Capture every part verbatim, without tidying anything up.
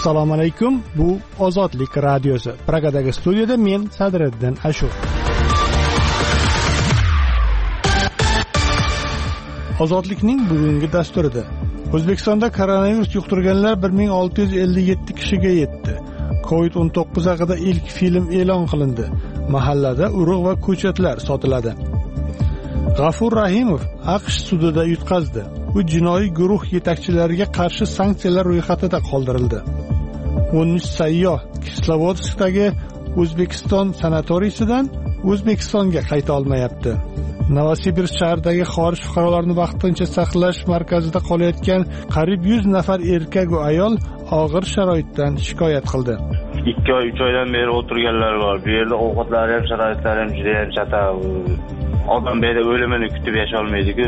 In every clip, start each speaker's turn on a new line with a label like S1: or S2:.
S1: Assalomu alaykum. Bu Ozodlik radiosi. Pragadagi studiyada men Sadriddin Ashur. Ozodlikning bugungi dasturida O'zbekistonda koronavirus yuqtirganlar bir ming olti yuz ellik yetti kishiga yetdi. covid o'n to'qqiz haqida ilk film e'lon qilindi. Mahallada urug' va ko'chatlar sotiladi. G'afur Rahimov AQSh sudida yutqazdi. U jinoiy guruh yetakchilariga qarshi sanksiyalar ro'yxatida qoldirildi. o'n uch sayyoh Kislovodskdagi O'zbekiston sanatoriysidan O'zbekistonga qayta olmayapti. Novosibirsk shahridagi xorij fuqarolarini vaqtincha saqlash markazida qolayotgan qariyb yuz nafar erkak va ayol og'ir sharoitdan shikoyat qildi.
S2: ikki oy uch oydan beri o'tirganlar bor. Bu yerda ovqatlari ham, sharoitlari ham juda ham chata. Odam bu yerda o'limini kutib yasha olmaydi-ku.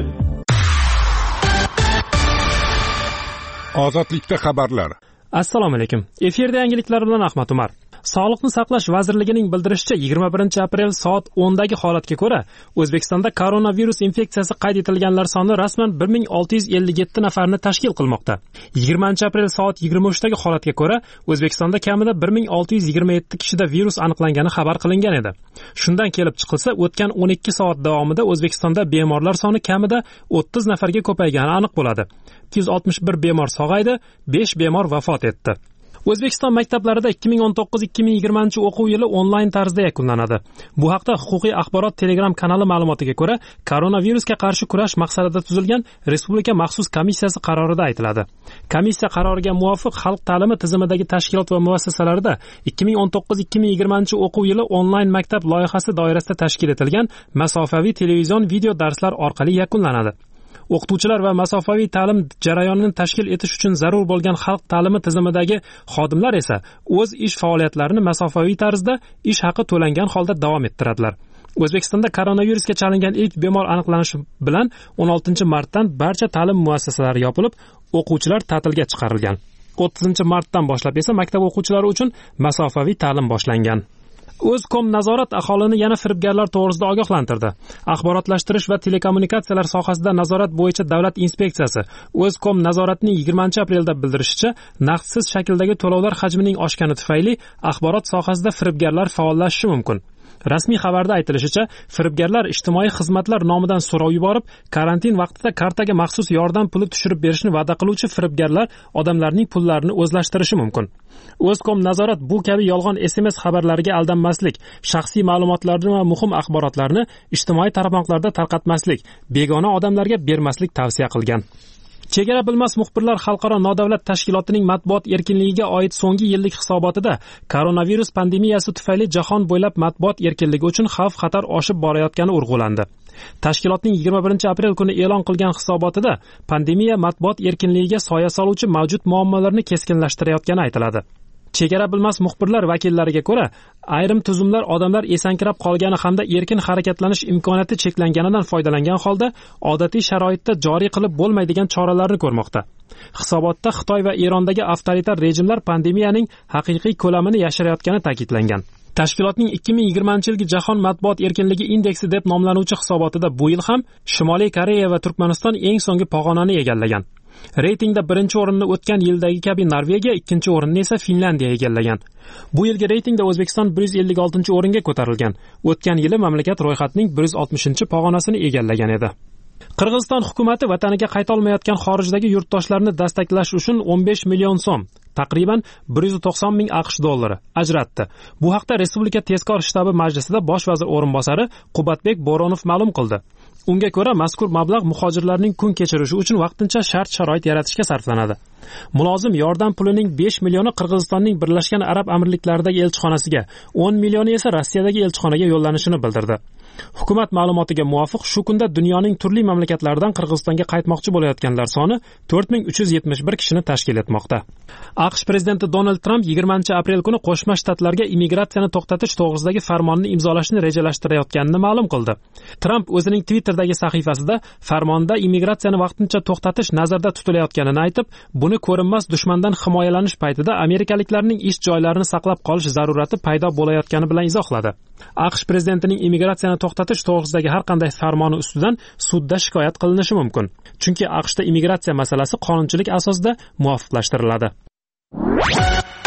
S3: Ozodlikda xabarlar.
S4: Assalomu alaykum. Efirda yangiliklar bilan Ahmad Umar. Sog'liqni saqlash vazirligining bildirishicha, yigirma birinchi aprel soat o'ndagi holatga ko'ra O'zbekistonda koronavirus infeksiyasi qayd etilganlar soni rasman bir ming olti yuz ellik yetti nafarni tashkil qilmoqda. yigirmanchi aprel soat yigirma uchdagi holatga ko'ra O'zbekistonda kamida bir ming olti yuz yigirma yetti kishida virus aniqlangani xabar qilingan edi. Shundan kelib chiqilsa, o'tgan o'n ikki soat davomida O'zbekistonda bemorlar soni kamida o'ttiz nafarga ko'paygani aniq bo'ladi. ikki yuz oltmish bir bemor sog'aydi, besh bemor vafot etdi. O'zbekiston maktablarida ikki ming o'n to'qqiz ikki ming yigirmanchi o'quv yili onlayn tarzda yakunlanadi. Bu haqda Huquqiy axborot Telegram kanali ma'lumotiga ko'ra, koronavirusga qarshi kurash maqsadida tuzilgan Respublika maxsus komissiyasi qarorida aytiladi. Komissiya qaroriga muvofiq xalq ta'limi tizimidagi tashkilot va muassasalarda ikki ming o'n to'qqiz ikki ming yigirmanchi o'quv yili onlayn maktab loyihasi doirasida tashkil etilgan masofaviy televizion video darslar orqali yakunlanadi. O'qituvchilar va masofaviy ta'lim jarayonini tashkil etish uchun zarur bo'lgan xalq ta'limi tizimidagi xodimlar esa o'z ish faoliyatlarini masofaviy tarzda ish haqi to'langan holda davom ettiradilar. O'zbekistonda koronavirusga chalingan ilk bemor aniqlanishi bilan o'n oltinchi martdan barcha ta'lim muassasalari yopilib, o'quvchilar ta'tilga chiqarilgan. o'ttizinchi martdan boshlab esa maktab o'quvchilari uchun masofaviy ta'lim boshlangan. O'zkom nazorat aholini yana firibgarlar to'g'risida ogohlantirdi. Axborotlashtirish va telekommunikatsiyalar sohasida nazorat bo'yicha davlat inspeksiyasi O'zkom nazoratning yigirmanchi aprelda bildirishicha, naqdsiz shakldagi to'lovlar hajmining oshgani tufayli axborot sohasida firibgarlar faollashishi mumkin. Rasmiy xabarda aytilishicha, firibgarlar ijtimoiy xizmatlar nomidan so'rov yuborib, karantin vaqtida kartaga maxsus yordam puli tushirib berishni va'da qiluvchi firibgarlar odamlarning pullarini o'zlashtirishi mumkin. O'zkom nazorat bu kabi yolg'on S M S xabarlariga aldanmaslik, shaxsiy ma'lumotlarni va muhim axborotlarni ijtimoiy tarmoqlarda tarqatmaslik, begona odamlarga bermaslik tavsiya qilgan. Chegara bilmas muxbirlar xalqaro nodavlat tashkilotining matbuot erkinligiga oid so'nggi yillik hisobotida koronavirus pandemiyasi tufayli jahon bo'ylab matbuot erkinligi uchun xavf-xatar oshib borayotgani urg'ulandi. Tashkilotning yigirma birinchi aprel kuni e'lon qilgan hisobotida pandemiya matbuot erkinligiga soya soluvchi mavjud muammolarni keskinlashtirayotgani aytiladi. Chegara bilmas muxbirlar vakillariga ko'ra, ayrim tuzumlar odamlar esankirab qolgani hamda erkin harakatlanish imkoniyati cheklanganidan foydalangan holda odatiy sharoitda joriy qilib bo'lmaydigan choralarni ko'rmoqda. Hisobotda Xitoy va Erondagi avtoritar rejimlar pandemiyaning haqiqiy ko'lamini yashirayotgani ta'kidlangan. Tashkilotning ikki ming yigirmanchi yilgi Jahon matbuot erkinligi indeksi deb nomlanuvchi hisobotida bu yil ham Shimoliy Koreya va Turkmaniston eng so'nggi pog'onani egallagan. Reytingda birinchi o'rinni o'tgan yildagi kabi Norvegiya, ikkinchi o'rinni esa Finlandiya egallagan. Bu yilgi reytingda O'zbekiston bir yuz ellik oltinchi o'ringa ko'tarilgan. O'tgan yili mamlakat ro'yxatining bir yuz oltmishinchi pog'onasini egallagan edi. Qirg'iziston hukumatı vataniga qayta olmayotgan xorijdagi yurtdoshlarni destaklash uchun o'n besh million so'm, taqriban bir yuz to'qson ming AQSh dollari ajratdi. Bu haqda Respublika tezkor shtabi majlisida bosh vazir o'rinbosari Qubatbek Bo'ronov ma'lum qildi. Unga ko'ra, mazkur mablag' muhojirlarning kun kechirishi uchun vaqtincha shart-sharoit yaratishga sarflanadi. Mulozim yordam pulining besh millioni Qirg'izistonning Birlashgan Arab Amirliklaridagi elchixonasiga, o'n millioni esa Rossiyadagi elchixonaga yo'llanishini bildirdi. Hukumat ma'lumotiga muvofiq, shu kunda dunyoning turli mamlakatlaridan Qirg'izistonga qaytmoqchi bo'layotganlar soni to'rt ming uch yuz yetmish bir kishini tashkil etmoqda. AQSh prezidenti Donald Trump yigirmanchi aprel kuni Qo'shma Shtatlarga immigratsiyani to'xtatish to'g'risidagi farmonni imzolashni rejalashtirayotganini ma'lum qildi. Trump o'zining Twitter'dagi sahifasida farmonda immigratsiyani vaqtincha to'xtatish nazarda tutilayotganini aytib, buni ko'rinmas dushmandan himoyalanish paytida amerikaliklarning ish joylarini saqlab qolish zarurati paydo bo'layotgani bilan izohladi. AQSh prezidentining immigratsiyani to'xtatish to'g'risidagi har qanday farmoni ustidan sudda shikoyat qilinishi mumkin. Chunki AQShda immigratsiya masalasi qonunchilik asosida muvofiqlashtiriladi.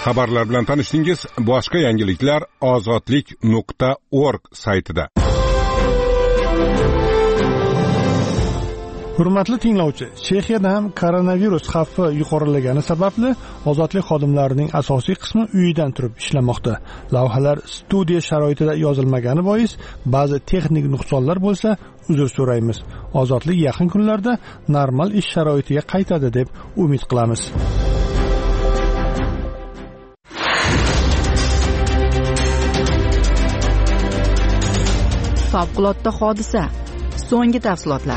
S3: Xabarlar bilan tanishdingiz. Boshqa yangiliklar ozodlik nuqta org saytida.
S1: Hurmatli tinglovchi, Chexiyada ham koronavirus xavfi yuqorilagani sababli ozodlik xodimlarining asosiy qismi uyidan turib ishlamoqda. Lavhalar studiya sharoitida yozilmagani bois ba'zi texnik nuqsonlar bo'lsa, uzr so'raymiz. Ozodlik yaqin kunlarda normal ish sharoitiga qaytadi deb umid qilamiz.
S5: Favqulodda hodisa. So'nggi tafsilotlar.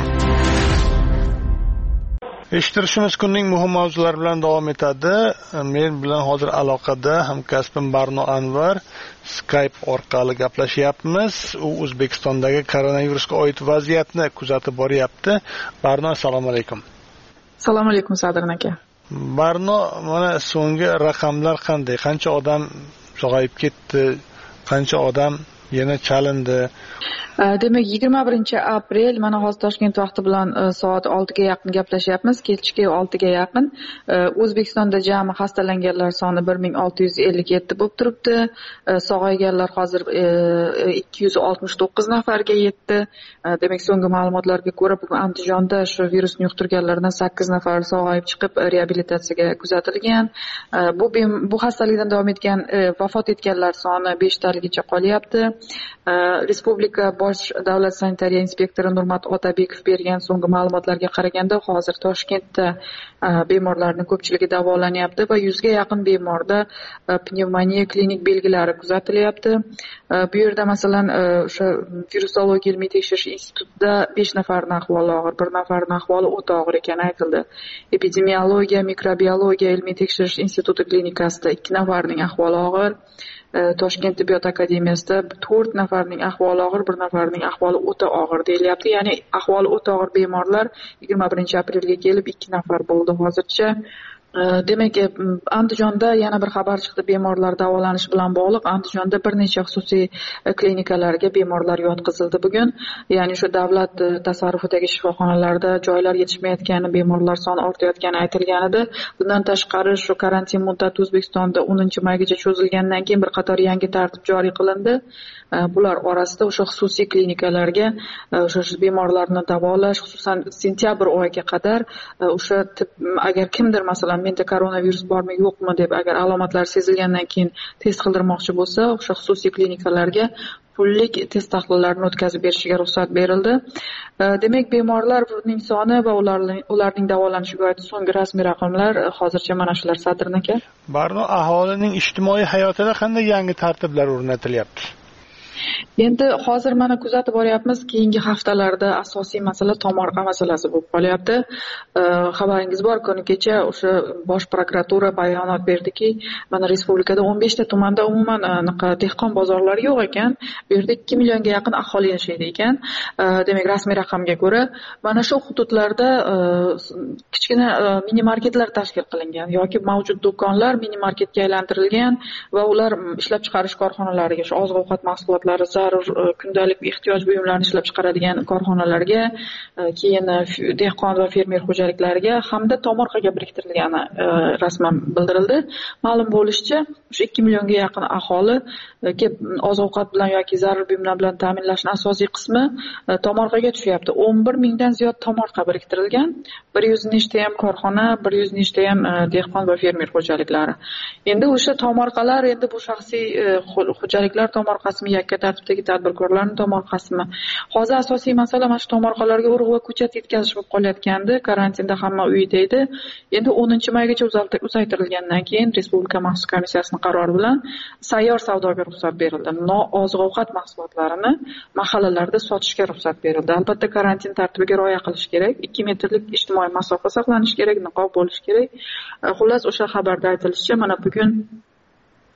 S1: Eshittirishimiz kunning muhim mavzulari bilan davom etadi. Men bilan hozir aloqada hamkasbim Barno Anvar Skype orqali gaplashyapmiz. U O'zbekistondagi koronavirusga oid vaziyatni kuzatib boryapti. Barno, assalomu alaykum.
S6: Assalomu alaykum Sadrin aka.
S1: Barno, mana so'nggi raqamlar qanday? Qancha odam sog'ayib ketdi? Qancha odam yana chalindi?
S6: Demak, yigirma birinchi aprel mana hozir Toshkent vaqti bilan soat oltiga yaqin gaplashyapmiz. Kechki oltiga yaqin O'zbekistonda jami xastalanganlar soni bir ming olti yuz ellik yetti bo'lib turibdi. Sog'ayganlar hozir ikki yuz oltmish to'qqiz nafarga yetdi. Demak, so'nggi ma'lumotlarga ko'ra bugun Andijonda shu virusni yuqtirganlardan sakkiz nafar sog'ayib chiqib reabilitatsiyaga kuzatilgan. Bu bu xastalikdan davom etgan vafot etganlar soni beshtaligacha qolyapti. Respublika bosh davlat sanitariya inspektori Nurmat Otabekov bergan so'nggi ma'lumotlarga qaraganda hozir Toshkentda bemorlarning ko'pchiligi davolanyapti va yuzga yaqin bemorda pnevmoniya klinik belgilari kuzatilyapti. Bu yerda masalan o'sha virusologiya ilmiy tekshirish institutida besh nafarning ahvoli og'ir, bir nafarning ahvoli o'ta og'ir ekani aytildi. Epidemiologiya, mikrobiologiya ilmiy tekshirish instituti klinikasida ikki nafarning ahvoli og'ir. Toshkent tibbiyot akademiyasida to'rt nafarning ahvoli og'ir, bir nafarning ahvoli o'ta og'ir deyilyapti. Ya'ni ahvoli o'ta og'ir bemorlar yigirma birinchi aprelga kelib ikki nafar bo'ldi hozircha. Demak, Andijonda yana bir xabar chiqdi bemorlar davolanishi bilan bog'liq. Andijonda bir necha xususiy klinikalarga bemorlar yotqizildi bugun. Ya'ni shu davlat tasarrufidagi shifoxonalarda joylar yetishmayotgani, bemorlar soni ortayotgani aytilgan edi. Bundan tashqari shu karantin muddati O'zbekistonda o'ninchi maygacha cho'zilgandan keyin bir qator yangi tartib joriy qilindi. Bular orasida o'sha xususiy klinikalarga o'sha bemorlarni davolash, xususan sentyabr oyiga qadar o'sha agar kimdir masalan menda koronavirus bormi yo'qmi deb agar alomatlar sezilgandan keyin test qildirmoqchi bo'lsa, o'sha xususiy klinikalarga pullik test tahlillerini o'tkazib berishiga ruxsat berildi. Demak, bemorlarning soni va ularning ularning davolanishiga oid so'nggi rasmiy raqamlar hozircha mana shular Sadrin aka.
S1: Barno, aholining ijtimoiy hayotida qanday yangi tartiblar o'rnatilyapti?
S6: Endi hozir mana kuzatib boryapmiz, keyingi haftalarda asosiy masala tomorqa masalasi bo'lib qolyapti. Xabaringiz bor, kuni kecha o'sha bosh prokuratura bayonot berdiki, mana respublikada o'n beshta tumanda umuman anaqa dehqon bozorlari yo'q ekan. Bu yerda ikki millionga yaqin aholi yashaydi ekan. Demak, rasmiy raqamga ko'ra, mana shu hududlarda kichkina mini marketlar tashkil qilingan yoki mavjud do'konlar mini marketga aylantirilgan va ular ishlab chiqarish korxonalariga, shu oziq-ovqat mahsulotlari, zarur kundalik ehtiyoj buyumlarini ishlab chiqaradigan korxonalarga, keyin dehqon va fermer xo'jaliklariga hamda tomorqaga biriktirilgani rasman bildirildi. Ma'lum bo'lishicha, o'sha ikki millionga yaqin aholi oziq-ovqat bilan yoki zarur buyumlar bilan ta'minlashning asosiy qismi tomorqaga tushyapti. o'n bir mingdan ziyod tomorqa biriktirilgan. bir yuz nechta ham korxona, bir yuz nechta ham dehqon va fermer xo'jaliklari. Endi o'sha tomorqalar endi bu shaxsiy xo'jaliklar tomorqasimi, yakka tartibdagi tadbirkorlarning tomorqasimi? Hozir asosiy masala mana shu tomorqalarga urug' va ko'chat yetkazish bo'lib qolayotgandi. Karantinda hamma uyda edi. Endi o'ninchi maygacha uzaytirilgandan keyin Respublika maxsus komissiyasining qarori bilan sayyor savdoga ruxsat berildi. Oziq-ovqat mahsulotlarini mahallalarda sotishga ruxsat berildi. Albatta karantin tartibiga rioya qilish kerak. ikki metrlik ijtimoiy masofa saqlanish kerak, niqob bo'lish kerak. Xullas, o'sha xabarda aytilishicha, mana bugun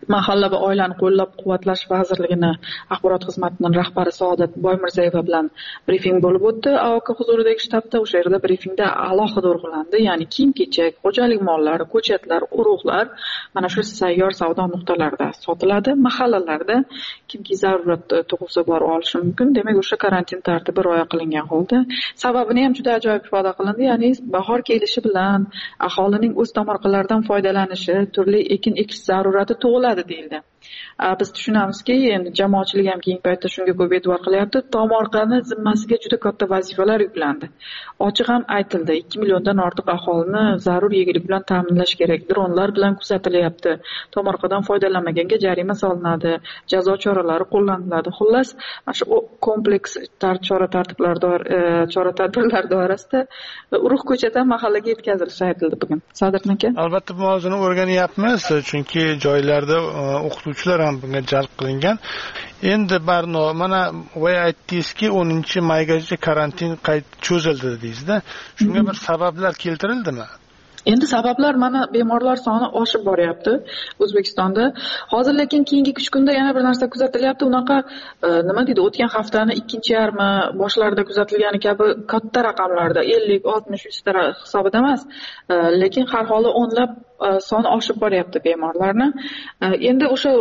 S6: Mahalla va oilani qo'llab-quvvatlash vazirligini axborot xizmatining rahbari Saodat Boymirzayeva bilan brifing bo'lib o'tdi. A O K huzuridagi shtabda o'sha yerda brifingda alohida urg'ulandi, ya'ni kiyim-kechak, xo'jalik mollari, ko'chatlar, urug'lar mana shu sayyor savdo nuqtalarida sotiladi. Mahallalarda kimki zarurat tug'ilsa borib olishi mumkin. Demak, o'sha karantin tartibi rioya qilingan holda. Sababini ham juda ajoyib ifoda qilindi, ya'ni bahor kelishi bilan aholining o'z tomorqalaridan foydalanishi, turli ekin ekish zarurati tug'iladi deyildi. Biz tushunamizki, endi jamoatchilik ham keyingi paytda shunga ko'p e'tibor qilyapti. Tomorqani zimmasiga juda katta vazifalar yuklandi. Ochiq ham aytildi, ikki milliondan ortiq aholini zarur yegulik bilan ta'minlash kerak. Dronlar bilan kuzatilyapti. Tomorqadan foydalanmaganga jarima solinadi, jazo choralari qo'llaniladi. Xullas, mana shu kompleks chora-tartiblar chora-tadbirlar doirasida urug' ko'chatdan mahallaga yetkazilishi aytildi bugun. Sadirjon aka?
S1: Albatta bu mavzuni o'rganyapmiz, chunki joylarda o'qituvchilar ham bunga jalb qilingan. Endi Barno, mana voy aytdingizki, o'ninchi maygacha karantin qayt cho'zildi dedingizda. Shunga bir sabablar keltirildimi?
S6: Endi sabablar mana bemorlar soni oshib boryapti O'zbekistonda. Hozir lekin keyingi uch kunda yana bir narsa kuzatilyapti. Unaqa nima deydi, o'tgan haftani ikkinchi yarmi boshlarida kuzatilgani kabi katta raqamlarda ellik, oltmish, yuz ta hisobida emas, lekin har holda o'nlab soni oshib boryapti bemorlarni. Endi o'sha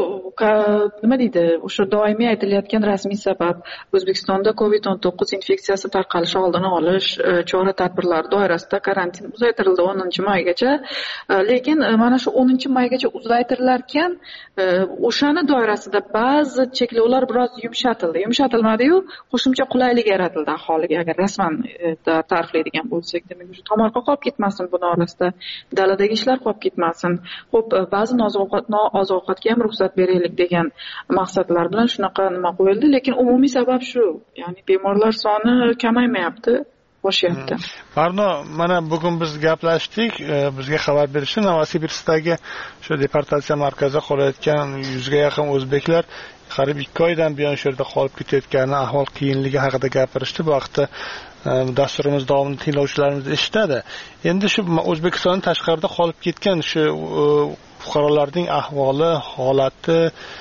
S6: nima deydi, o'sha doimiy aytilayotgan rasmiy sabab O'zbekistonda covid o'n to'qqiz infeksiyasi tarqalishi oldini olish chora-tadbirlari doirasida karantin uzaytirildi o'ninchi maygacha. Lekin mana shu o'ninchi maygacha uzaytirilarkan, o'shani doirasida ba'zi cheklovlar biroz yumshatildi. Yumshatilmadi-yu, qo'shimcha qulaylik yaratildi aholiga, agar rasman ta'riflaydigan bo'lsak. Demak, o'sha tomorqa qolib ketmasin buni orasida, daladagi ishlar qolib ketmasin. Xo'p, ba'zi oziq-ovqatga ham ruxsat beraylik degan maqsadlar bilan shunaqa nima qo'yildi, lekin umumiy sabab shu, ya'ni bemorlar soni kamaymayapti, oshyapti.
S1: Barno, mana bugun biz gaplashdik, bizga xabar berishdi, Novosibirskdagi shu deportatsiya markazida qolayotgan yuzga yaqin o'zbeklar qariyb ikki oydan buyon shu yerda qolib ketayotgani, ahvol qiyinligi haqida gapirishdi. Bu vaqtda dasturimiz davomida tinglovchilarimiz eshitadi. Endi shu O'zbekistondan tashqarida qolib ketgan shu fuqarolarning ahvoli, holati,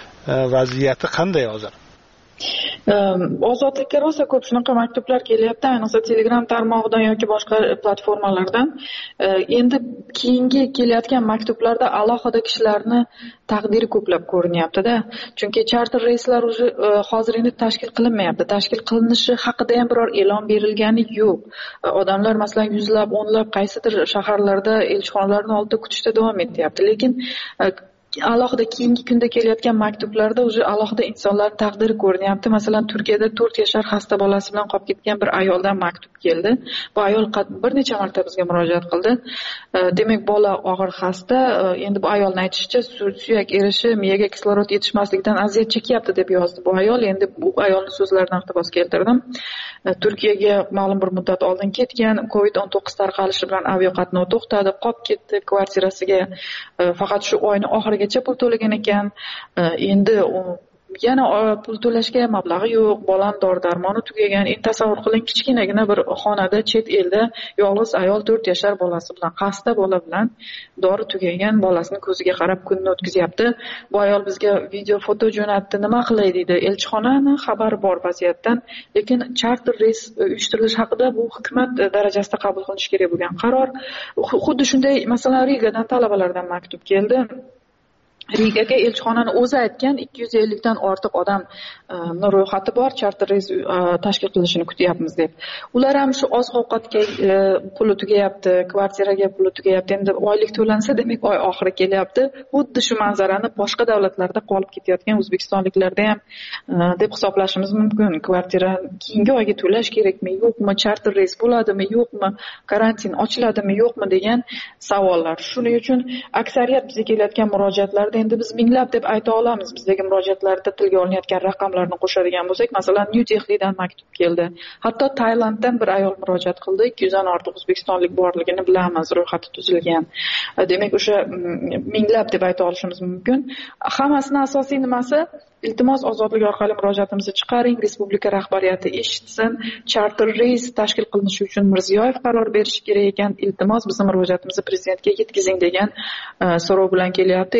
S1: vaziyati qanday hozir?
S6: Ozodlikka rosa ko'p shunaqa maktublar kelyapti, ayniqsa Telegram tarmog'idan yoki boshqa platformalardan. Endi keyingi kelayotgan maktublarda alohida kishilarni taqdiri ko'plab ko'rinyapti-da. Chunki charter reyslar hozir endi tashkil qilinmayapti. Tashkil qilinishi haqida ham biror e'lon berilgani yo'q. Odamlar masalan yuzlab, o'nlab qaysidir shaharlarda elchixonalarning oldida kutishda davom etyapti. Lekin alohida keyingi kunda kelayotgan maktublarda o'sha alohida insonlar taqdiri ko'rinyapti. Masalan, Turkiyada to'rt yashar xasta bolasi bilan qolib ketgan bir ayoldan maktub keldi. Bu ayol bir necha marta bizga murojaat qildi. Demak, bola og'ir xasta. Endi bu ayolning aytishicha, suyak erishi, miyaga kislorod yetishmasligidan aziyat chekyapti deb yozdi bu ayol. Endi bu ayolning so'zlaridan iqtibos keltirdim. Turkiyaga ma'lum bir muddat oldin ketgan, covid o'n to'qqiz tarqalishi bilan aviaqatnov to'xtadi, qolib ketdi kvartirasiga. Faqat shu oyning oxirigacha pul to'lagan ekan. Endi yana pul to'lashga mablag'i yo'q, bolam dori-darmoni tugagan. Endi tasavvur qiling, kichkinagina bir xonada chet elda yolg'iz ayol to'rt yashar bolasi bilan, xasta bola bilan dori tugagan bolasini ko'ziga qarab kunni o'tkazyapti. Bu ayol bizga video, foto jo'natdi. Nima qilay deydi? Elchixonani xabari bor vaziyatdan, lekin charter reys uyushtirilish haqida bu hukumat darajasida qabul qilish kerak bo'lgan qaror. Xuddi shunday, masalan, Rigadan talabalardan maktub keldi. Rigaga elchixonani o'zi aytgan ikki yuz ellik dan ortiq odam ro'yxati bor, charter reys tashkil qilishini kutyapmiz deb. Ular ham shu oziq-ovqatga puli tugayapti, kvartiraga puli tugayapti. Endi oylik to'lansa, demak oy oxiri kelyapti. Xuddi shu manzarani boshqa davlatlarda qolib ketayotgan o'zbekistonliklarda ham deb hisoblashimiz mumkin. Kvartira keyingi oyga to'lash kerakmi, yo'qmi, charter reys bo'ladimi, yo'qmi, karantin ochiladimi, yo'qmi degan savollar. Shuning uchun aksariyat bizga kelayotgan murojaatlarda endi biz minglab deb ayta olamiz. Bizdagi murojaatlarda tilga olinayotgan raqamlarni qo'shadigan bo'lsak, masalan, New Delhidan maktub keldi. Hatto Tailanddan bir ayol murojaat qildi. ikki yuz dan ortiq o'zbekistonlik borligini bilamiz, ro'yxati tuzilgan. Demak, o'sha minglab deb ayta olishimiz mumkin. Hammasining asosiy nimasi? Iltimos, ozodlik orqali murojaatimizni chiqaring, respublika rahbariyati eshitsin, charter reys tashkil qilinishi uchun Mirziyoyev qaror berishi kerak ekan. Iltimos, bizning murojaatimizni prezidentga yetkazing degan so'rov bilan kelyapti. Endi biz murojaat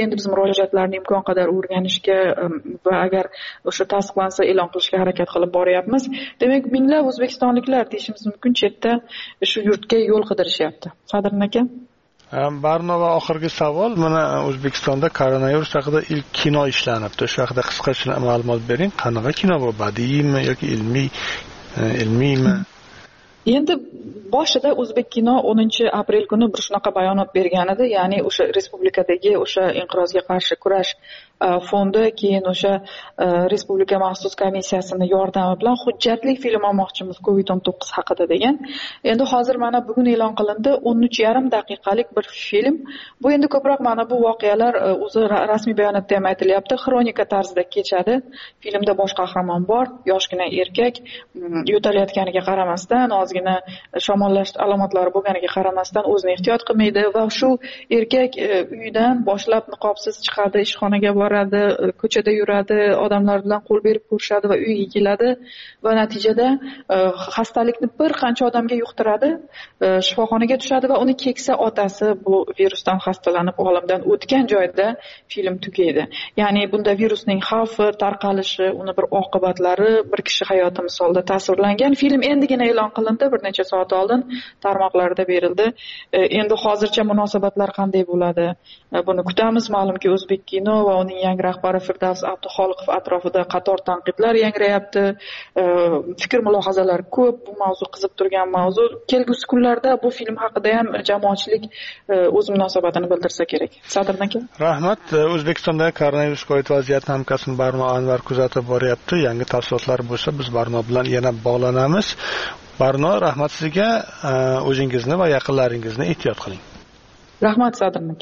S6: xarajatlarni imkon qadar o'rganishga va agar o'sha tasdiqlansa e'lon qilishga harakat qilib boryapmiz. Demak, minglab o'zbekistonliklar deyishimiz mumkin chetda shu yurtga yo'l qidirishyapti. Sadrin aka.
S1: Barno va oxirgi savol, mana O'zbekistonda koronavirus haqida ilk kino ishlanibdi. Shu haqida qisqacha ma'lumot bering. Qanaqa kino bu? Badiiymi yoki ilmiy, ilmiymi?
S6: Endi boshida O'zbek kino o'ninchi aprel kuni bir shunaqa bayonot bergan edi, ya'ni o'sha respublikadagi o'sha inqirozga qarshi kurash fondi, keyin o'sha respublika maxsus komissiyasini yordami bilan hujjatli film olmoqchimiz covid o'n to'qqiz haqida degan. Endi hozir mana bugun e'lon qilindi o'n uch yarim daqiqalik bir film. Bu endi ko'proq mana bu voqealar o'zi rasmiy bayonotda ham aytilyapti, xronika tarzida kechadi. Filmda bosh qahramon bor, yoshgina erkak yo'talayotganiga qaramasdan, ozgina shamollash alomatlari bo'lganiga qaramasdan o'zini ehtiyot qilmaydi va shu erkak uyidan boshlab niqobsiz chiqadi, ishxonaga boradi, ko'chada yuradi, odamlar bilan qo'l berib ko'rishadi va uyiga keladi va natijada xastalikni bir qancha odamga yuqtiradi, shifoxonaga tushadi va uni keksa otasi bu virusdan xastalanib olamdan o'tgan joyda film tugaydi. Ya'ni bunda virusning xavfi, tarqalishi, uni bir oqibatlari bir kishi hayoti misolida tasvirlangan. Film endigina e'lon qilindi, bir necha soat oldin tarmoqlarda berildi. Endi hozircha munosabatlar qanday bo'ladi? Buni kutamiz. Ma'lumki, O'zbek kino va uning yangi rahbari Firdavs Abduxoliqov atrofida qator tanqidlar yangrayapti. Fikr mulohazalar ko'p. Bu mavzu qizib turgan mavzu. Kelgusi kunlarda bu film haqida ham jamoatchilik o'z munosabatini bildirsa kerak. Sadrin aka.
S1: Rahmat. O'zbekistonda koronavirusga oid vaziyatni hamkasbim Barno Anvar kuzatib boryapti. Yangi tafsilotlar bo'lsa biz Barno bilan yana bog'lanamiz. Barno, rahmat sizga. O'zingizni va yaqinlaringizni ehtiyot qiling.
S6: Rahmat Sadrin aka.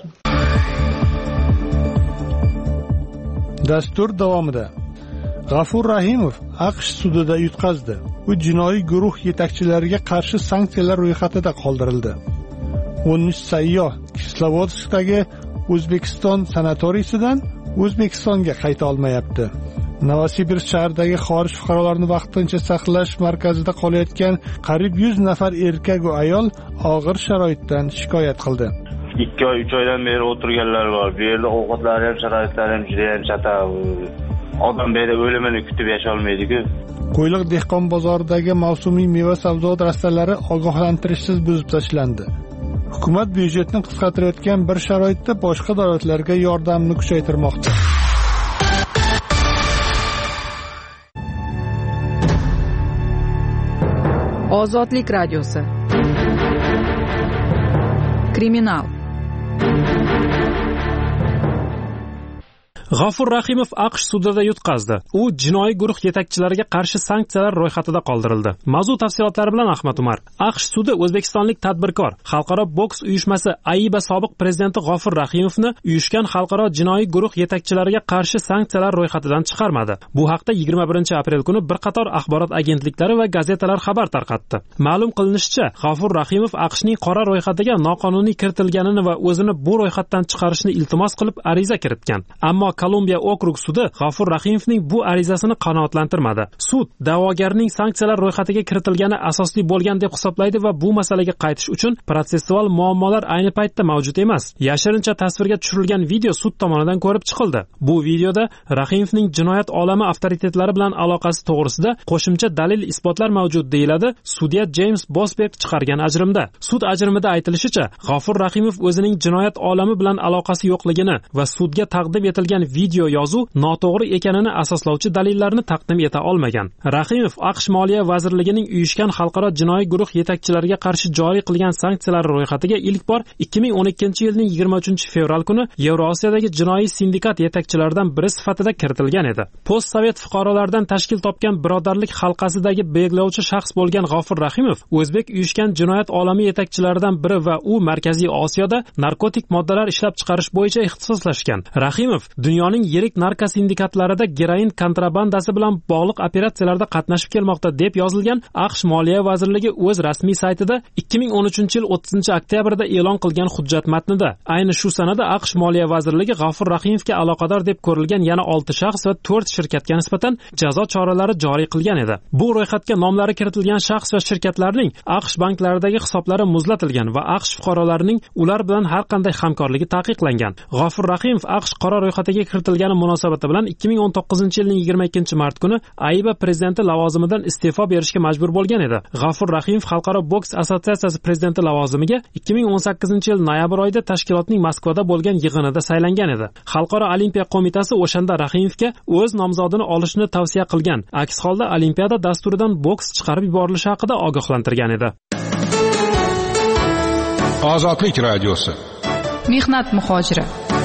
S1: Dastur davomida G'afur Rahimov AQSh sudida yutqazdi. U jinoiy guruh yetakchilariga qarshi sanksiyalar ro'yxatida qoldirildi. o'n uch sayyoh Kislovodskdagi O'zbekiston sanatoriysidan O'zbekistonga qayta olmayapti. Novosibirsk shahridagi xorij fuqarolarini vaqtincha saqlash markazida qolayotgan qariyb yuz nafar erkak va ayol og'ir sharoitdan shikoyat qildi.
S2: ikki oy uch oydan beri o'tirganlar bor. Bu yerda ovqatlari ham, sharoitlari ham juda ham chata. Odam bu yerda o'limini kutib yasholmaydi-ku.
S1: Qo'yliq dehqon bozoridagi mavsumiy meva sabzavot rastalari ogohlantirishsiz buzib tashlandi. Hukumat byudjetni qisqartirayotgan bir sharoitda boshqa davlatlarga yordamni kuchaytirmoqda.
S5: Ozodlik radiosi. Kriminal.
S4: G'afur Rahimov AQSh sudida yutqazdi. U jinoiy guruh yetakchilariga qarshi sanksiyalar ro'yxatida qoldirildi. Mavzu tafsilotlari bilan Ahmad Umar. AQSh sudi o'zbekistonlik tadbirkor, xalqaro boks uyushmasi AIBA sobiq prezidenti G'afur Rahimovni uyushgan xalqaro jinoiy guruh yetakchilariga qarshi sanksiyalar ro'yxatidan chiqarmadi. Bu haqda yigirma birinchi aprel kuni bir qator axborot agentliklari va gazetalar xabar tarqatdi. Ma'lum qilinishicha, G'afur Rahimov AQShning qora ro'yxatiga noqonuniy kiritilganini va o'zini bu ro'yxatdan chiqarishni iltimos qilib ariza kiritgan. Ammo Kolumbiya okrug sudi G'afur Rahimovning bu arizasini qanoatlantirmadi. Sud da'vogarning sanksiyalar ro'yxatiga kiritilgani asosli bo'lgan deb hisoblaydi va bu masalaga qaytish uchun protsessual muammolar ayni paytda mavjud emas. Yashirincha tasvirga tushirilgan video sud tomonidan ko'rib chiqildi. Bu videoda Rahimovning jinoyat olami avtoritetlari bilan aloqasi to'g'risida qo'shimcha dalil isbotlar mavjud deyiladi sudya James Bosberg chiqargan ajrimda. Sud ajrimida aytilishicha, G'afur Rahimov o'zining jinoyat olami bilan aloqasi yo'qligini va sudga taqdim etilgan video yozuv noto'g'ri ekanini asoslovchi dalillarni taqdim eta olmagan. Rahimov AQSh Moliya vazirligining uyushgan xalqaro jinoiy guruh yetakchilariga qarshi joriy qilgan sanksiyalar ro'yxatiga ilk bor ikki ming o'n ikkinchi yilning yigirma uchinchi fevral kuni Yevrosiyadagi jinoiy sindikat yetakchilaridan biri sifatida kiritilgan edi. Postsovet fuqarolardan tashkil topgan birodarlik halqasidagi belgilovchi shaxs bo'lgan G'afur Rahimov o'zbek uyushgan jinoyat olami yetakchilaridan biri va u Markaziy Osiyoda narkotik moddalar ishlab chiqarish bo'yicha ixtisoslashgan. Rahimov dunyo dunyoning yirik narko sindikatlarida geroin kontrabandasi bilan bog'liq operatsiyalarda qatnashib kelmoqda deb yozilgan AQSh Moliya vazirligi o'z rasmiy saytida ikki ming o'n uchinchi yil o'ttizinchi oktyabrda e'lon qilgan hujjat matnida ayni shu sanada AQSh Moliya vazirligi G'afur Rahimovga aloqador deb ko'rilgan yana olti shaxs va to'rt shirkatga nisbatan jazo choralari joriy qilgan edi. Bu ro'yxatga nomlari kiritilgan shaxs va shirkatlarning AQSh banklaridagi hisoblari muzlatilgan va AQSh fuqarolarining ular bilan har qanday hamkorligi taqiqlangan. G'afur Rahimov AQSh qora ro'yxatiga kiritilgani munosabati bilan ikki ming o'n to'qqizinchi yilning yigirma ikkinchi mart kuni AIBA prezidenti lavozimidan iste'fo berishga majbur bo'lgan edi. G'afur Rahimov Xalqaro boks assotsiatsiyasi prezidenti lavozimiga ikki ming o'n sakkizinchi yil noyabr oyida tashkilotning Moskvada bo'lgan yig'inida saylangan edi. Xalqaro olimpiya qo'mitasi o'shanda Rahimovga o'z nomzodini olishni tavsiya qilgan. Aks holda olimpiada dasturidan boks chiqarib yuborilishi haqida ogohlantirgan edi.
S3: Ozodlik radiosi.
S5: Mehnat muhojiri.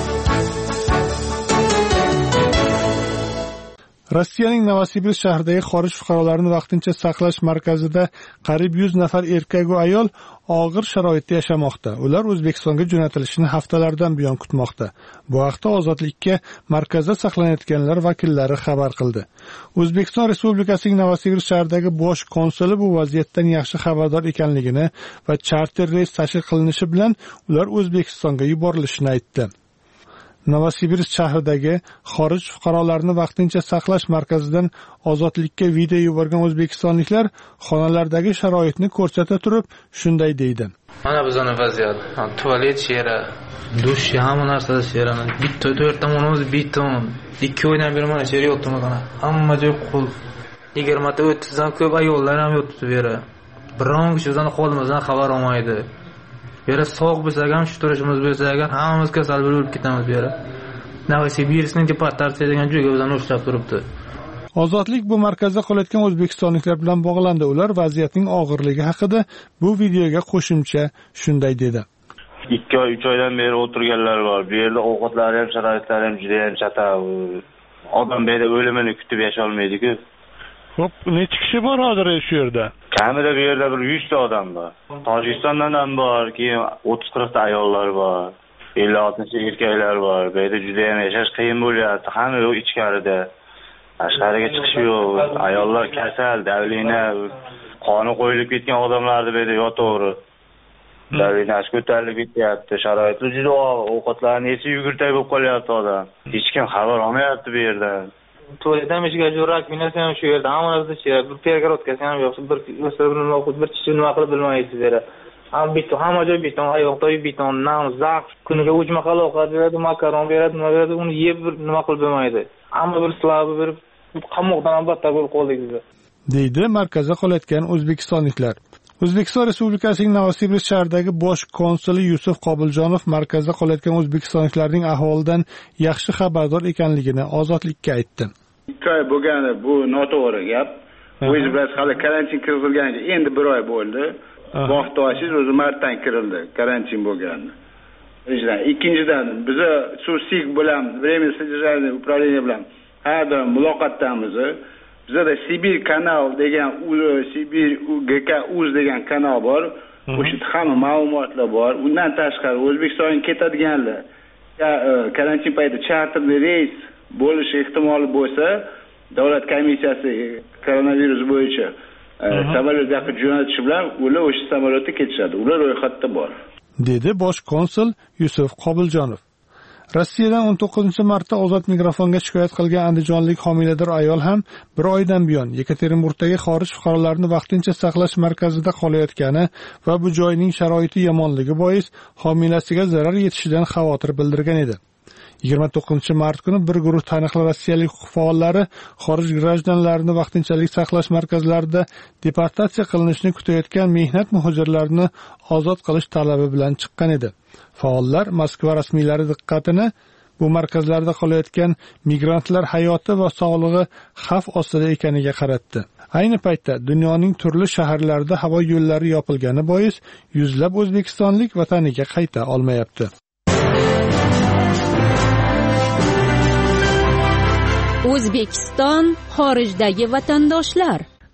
S1: Rossiyaning Novosibirsk shahridagi xorij fuqarolarini vaqtincha saqlash markazida qariyb yuz nafar erkak va ayol og'ir sharoitda yashamoqda. Ular O'zbekistonga jo'natilishini haftalardan buyon kutmoqda. Bu haqda Ozodlikka markazda saqlanayotganlar vakillari xabar qildi. O'zbekiston Respublikasining Novosibirsk shahridagi bosh konsuli bu vaziyatdan yaxshi xabardor ekanligini va charter reys tashkil qilinishi bilan ular O'zbekistonga yuborilishini aytdi. Novosibirsk shahridagi xorij fuqarolarini vaqtincha saqlash markazidan Ozodlikka video yuborgan o'zbekistonliklar xonalardagi sharoitni ko'rsata turib shunday deydi.
S7: Mana bizning vaziyat. Tualet shera, dush hamma narsada shera. Bitta to'rtta o'rnimiz beton. ikki oydan beri mana shera yotdim mana. Hamma joy qul. yigirma ta o'ttizdan ko'p ayollar ham yotibdi bu yerda. Biron kishi bizdan qo'limizdan xabar olmaydi. Bera sog' bo'lsak ham, shu turishimiz bo'lsa agar hammamiz kasal bo'lib ketamiz bu yerda. Novosibirskning departamenti degan joyga bizdan ushlab turibdi.
S1: Ozodlik bu markazda qolayotgan o'zbekistonliklar bilan bog'landi. Ular vaziyatning og'irligi haqida bu videoga qo'shimcha shunday dedi.
S2: ikki oy, uch oydan beri o'tirganlar bor. Bu yerda ovqatlari ham, sharoitlari ham juda ham chata. Odam bu yerda o'limini kutib yasha olmaydi-ku.
S1: Xo'p, necha kishi bor hozir shu yerda?
S2: Kamida bu yerda bir yuz ta odam bor. Tojikistondan ham bor, keyin o'ttiz qirq ta ayollar bor. ellik oltmish erkaklar bor. Bu yerda juda ham yashash qiyin bo'lyapti. Hamma yo'q ichkarida. Tashqariga chiqish yo'q. Ayollar kasal, davlina, qoni qo'yilib ketgan odamlarni bu yerda yotaverdi. Davlinasi ko'tarilib ketyapti. Sharoitlar juda og'ir. Ovqatlarni yesa yugurtay bo'lib qolyapti odam. Hech kim xabar olmayapti bu yerdan. Tualetdan ishga jo'rak minasi ham shu yerda, hamma narsa shu yerda. Bir pergorotkasi ham yo'q. Bir nima o'qib, bir kishi nima qilib bilmaysiz yerda. Hamma beton, hamma joy beton, oyoqdagi beton, nam, zax, kuniga uch mahal ovqat beradi, makaron beradi, nima beradi, uni yeb nima qilib bilmaydi. Hamma bir silabı berib, qamoqdan ham battar bo'lib qoldik biz.
S1: Deydi markazda qolayotgan o'zbekistonliklar. O'zbekiston Respublikasining Novosibirsk shahridagi bosh konsuli Yusuf Qobiljonov markazda qolayotgan o'zbekistonliklarning ahvolidan yaxshi xabardor ekanligini Ozodlikka aytdi.
S8: ikki oy bo'lgani bu noto'g'ri gap. O'zi bilan hali karantin kiritilganiga endi bir oy bo'ldi. Bu hafta oshish o'zi martdan kirildi karantin bo'lgani. Birinchidan, ikkinchidan biza Sursik bilan Временное содержание управления bilan har doim muloqotdamiz. Bizda Sibir kanal degan, Sibir G K U Z degan kanal bor. O'sha hamma ma'lumotlar bor. Undan tashqari O'zbekistonga ketadiganlar karantin paytida charter reys bo'lishi ehtimoli bo'lsa, davlat komissiyasi koronavirus bo'yicha samolyotga jo'natish bilan ular o'sha samolyotda ketishadi. Ular ro'yxatda bor. Dedi bosh konsul Yusuf Qobiljonov. Rossiyadan o'n to'qqizinchi martda ozod mikrofonga shikoyat qilgan andijonlik homilador ayol ham bir oydan buyon Yekaterinburgdagi xorij fuqarolarini vaqtincha saqlash markazida qolayotgani va bu joyning sharoiti yomonligi bois homilasiga zarar yetishidan xavotir bildirgan edi. yigirma to'qqizinchi mart kuni bir guruh taniqli rossiyalik huquq faollari xorij grajdanlarini vaqtinchalik saqlash markazlarida deportatsiya qilinishini kutayotgan mehnat muhojirlarini ozod qilish talabi bilan chiqqan edi. Faollar Moskva rasmiylari diqqatini bu markazlarda qolayotgan migrantlar hayoti va sog'lig'i xavf ostida ekaniga qaratdi. Ayni paytda dunyoning turli shaharlarida havo yo'llari yopilgani bois yuzlab o'zbekistonlik vataniga qayta olmayapti.
S9: O'zbekiston xorijdagi vatandoshlar.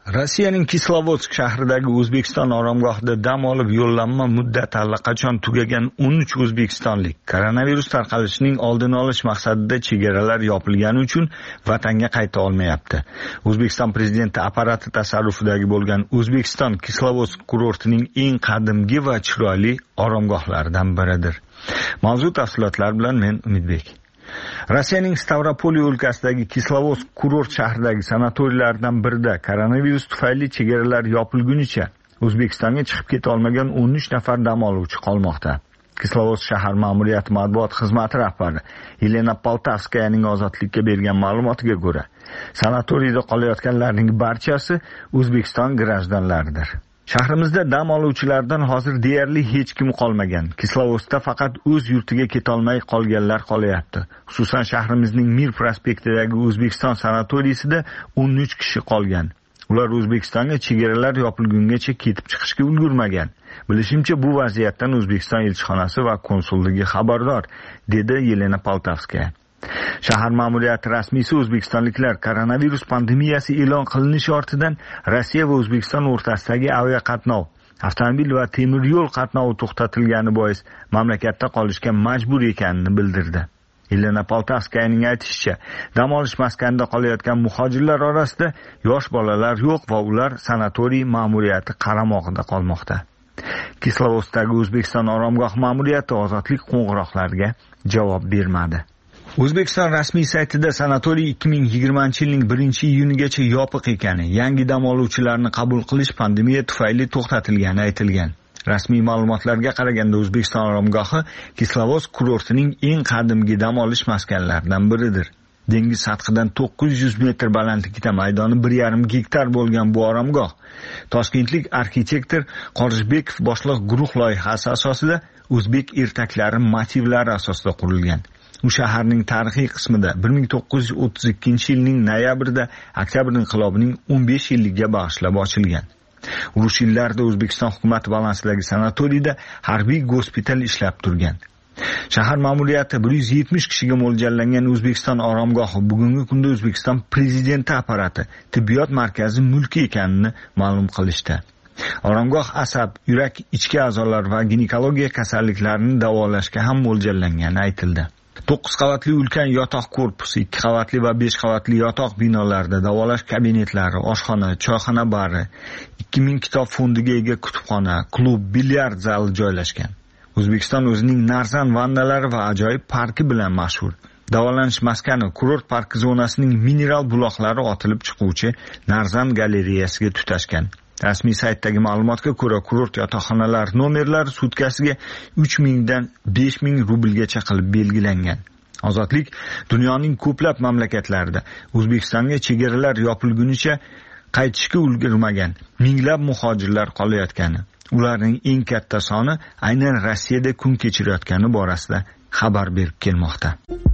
S9: Rossiyaning Kislovodsk shahridagi O'zbekiston oromgohida dam olib yo'llanma muddati allaqachon tugagan o'n uch o'zbekistonlik koronavirus tarqalishining oldini olish maqsadida chegaralar yopilgani uchun vatanga qayta olmayapti. O'zbekiston prezidenti apparati tasarrufidagi bo'lgan O'zbekiston Kislovodsk kurortining eng qadimgi va chiroyli oromgohlaridan biridir. Mavzu tafsilotlar bilan men Umidbek. Rossiyaning Stavropol o'lkasidagi Kislovodsk kurort shahridagi sanatoriylardan birida koronavirus tufayli chegaralar yopilgunicha O'zbekistonga chiqib keta olmagan o'n uch nafar dam oluvchi qolmoqda. Kislovodsk shahar ma'muriyati matbuot xizmati rahbari Yelena Poltavskayaning Ozodlikka bergan ma'lumotiga ko'ra, sanatoriyda qolayotganlarning barchasi O'zbekiston grajdanlaridir. Shahrimizda dam oluvchilardan hozir deyarli hech kim qolmagan. Kislovodskda faqat o'z yurtiga keta olmay qolganlar qolyapti. Xususan shahrimizning Mir prospektidagi O'zbekiston sanatoriyasida o'n uch kishi qolgan. Ular O'zbekistonga chegaralar yopilgungacha ketib chiqishga ulgurmagan. Bilishimcha bu vaziyatdan O'zbekiston elchixonasi va konsulligi xabardor, dedi Yelena Poltavskaya. Shahar ma'muriyati rasmiysi O'zbekistonliklar koronavirus pandemiyasi e'lon qilinishi ortidan Rossiya va O'zbekiston o'rtasidagi aviaqatnov, avtomobil va temir yo'l qatnovi to'xtatilgani bois mamlakatda qolishga majbur ekanini bildirdi. Yelena Poltavskayaning aytishicha, dam olish maskanida qolayotgan muhojirlar orasida yosh bolalar yo'q va ular sanatoriy ma'muriyati qaramog'ida qolmoqda. Kislovodskdagi O'zbekiston oromgoh ma'muriyati ozodlik qo'ng'iroqlariga javob bermadi. O'zbekiston rasmiy saytida sanatoriy ikki ming yigirmanchi yilning birinchi iyunigacha yopiq ekani, yangi dam oluvchilarni qabul qilish pandemiya tufayli to'xtatilgani aytilgan. Rasmiy ma'lumotlarga qaraganda O'zbekiston oromgohi Kislovodsk kurortining eng qadimgi dam olish maskanlaridan biridir. Dengiz sathidan to'qqiz yuz metr balandlikda maydoni bir yarim gektar bo'lgan bu oromgoh toshkentlik arxitektor Qorishbekov boshliq guruh loyihasi asosida o'zbek ertaklari motivlari asosida qurilgan. U shaharning tarixiy qismida bir ming to'qqiz yuz o'ttiz ikkinchi yilning noyabrida Oktyabr inqilobining o'n besh yilligiga bag'ishlab ochilgan. Urush yillarida O'zbekiston hukumati balansidagi sanatoriyda harbiy gospital ishlab turgan. Shahar ma'muriyati bir yuz yetmish kishiga mo'ljallangan O'zbekiston oromgohi bugungi kunda O'zbekiston prezidenti apparati tibbiyot markazi mulki ekanini ma'lum qilishdi. Oromgoh asab, yurak, ichki a'zolar va ginekologiya kasalliklarini davolashga ham mo'ljallangani aytildi. to'qqiz qavatli ulkan yotoq korpusi, ikki qavatli va besh qavatli yotoq binolarida davolash kabinetlari, oshxona, choyxona bari, ikki ming kitob fondiga ega kutubxona, klub, bilyard zali joylashgan. O'zbekiston o'zining narzan vannalari va ajoyib parki bilan mashhur. Davolanish maskani kurort parki zonasining mineral buloqlari otilib chiquvchi narzan galereyasiga tutashgan. Rasmiy saytdagi ma'lumotga ko'ra, kurort yotoqxonalar nomerlari sutkasiga uch mingdan besh ming rublgacha qilib belgilangan. Ozodlik dunyoning ko'plab mamlakatlarida O'zbekistonga chegaralar yopilgunicha qaytishga ulgurmagan minglab muhojirlar qolayotgani, ularning eng katta soni aynan Rossiyada kun kechirayotgani borasida xabar berib kelmoqda.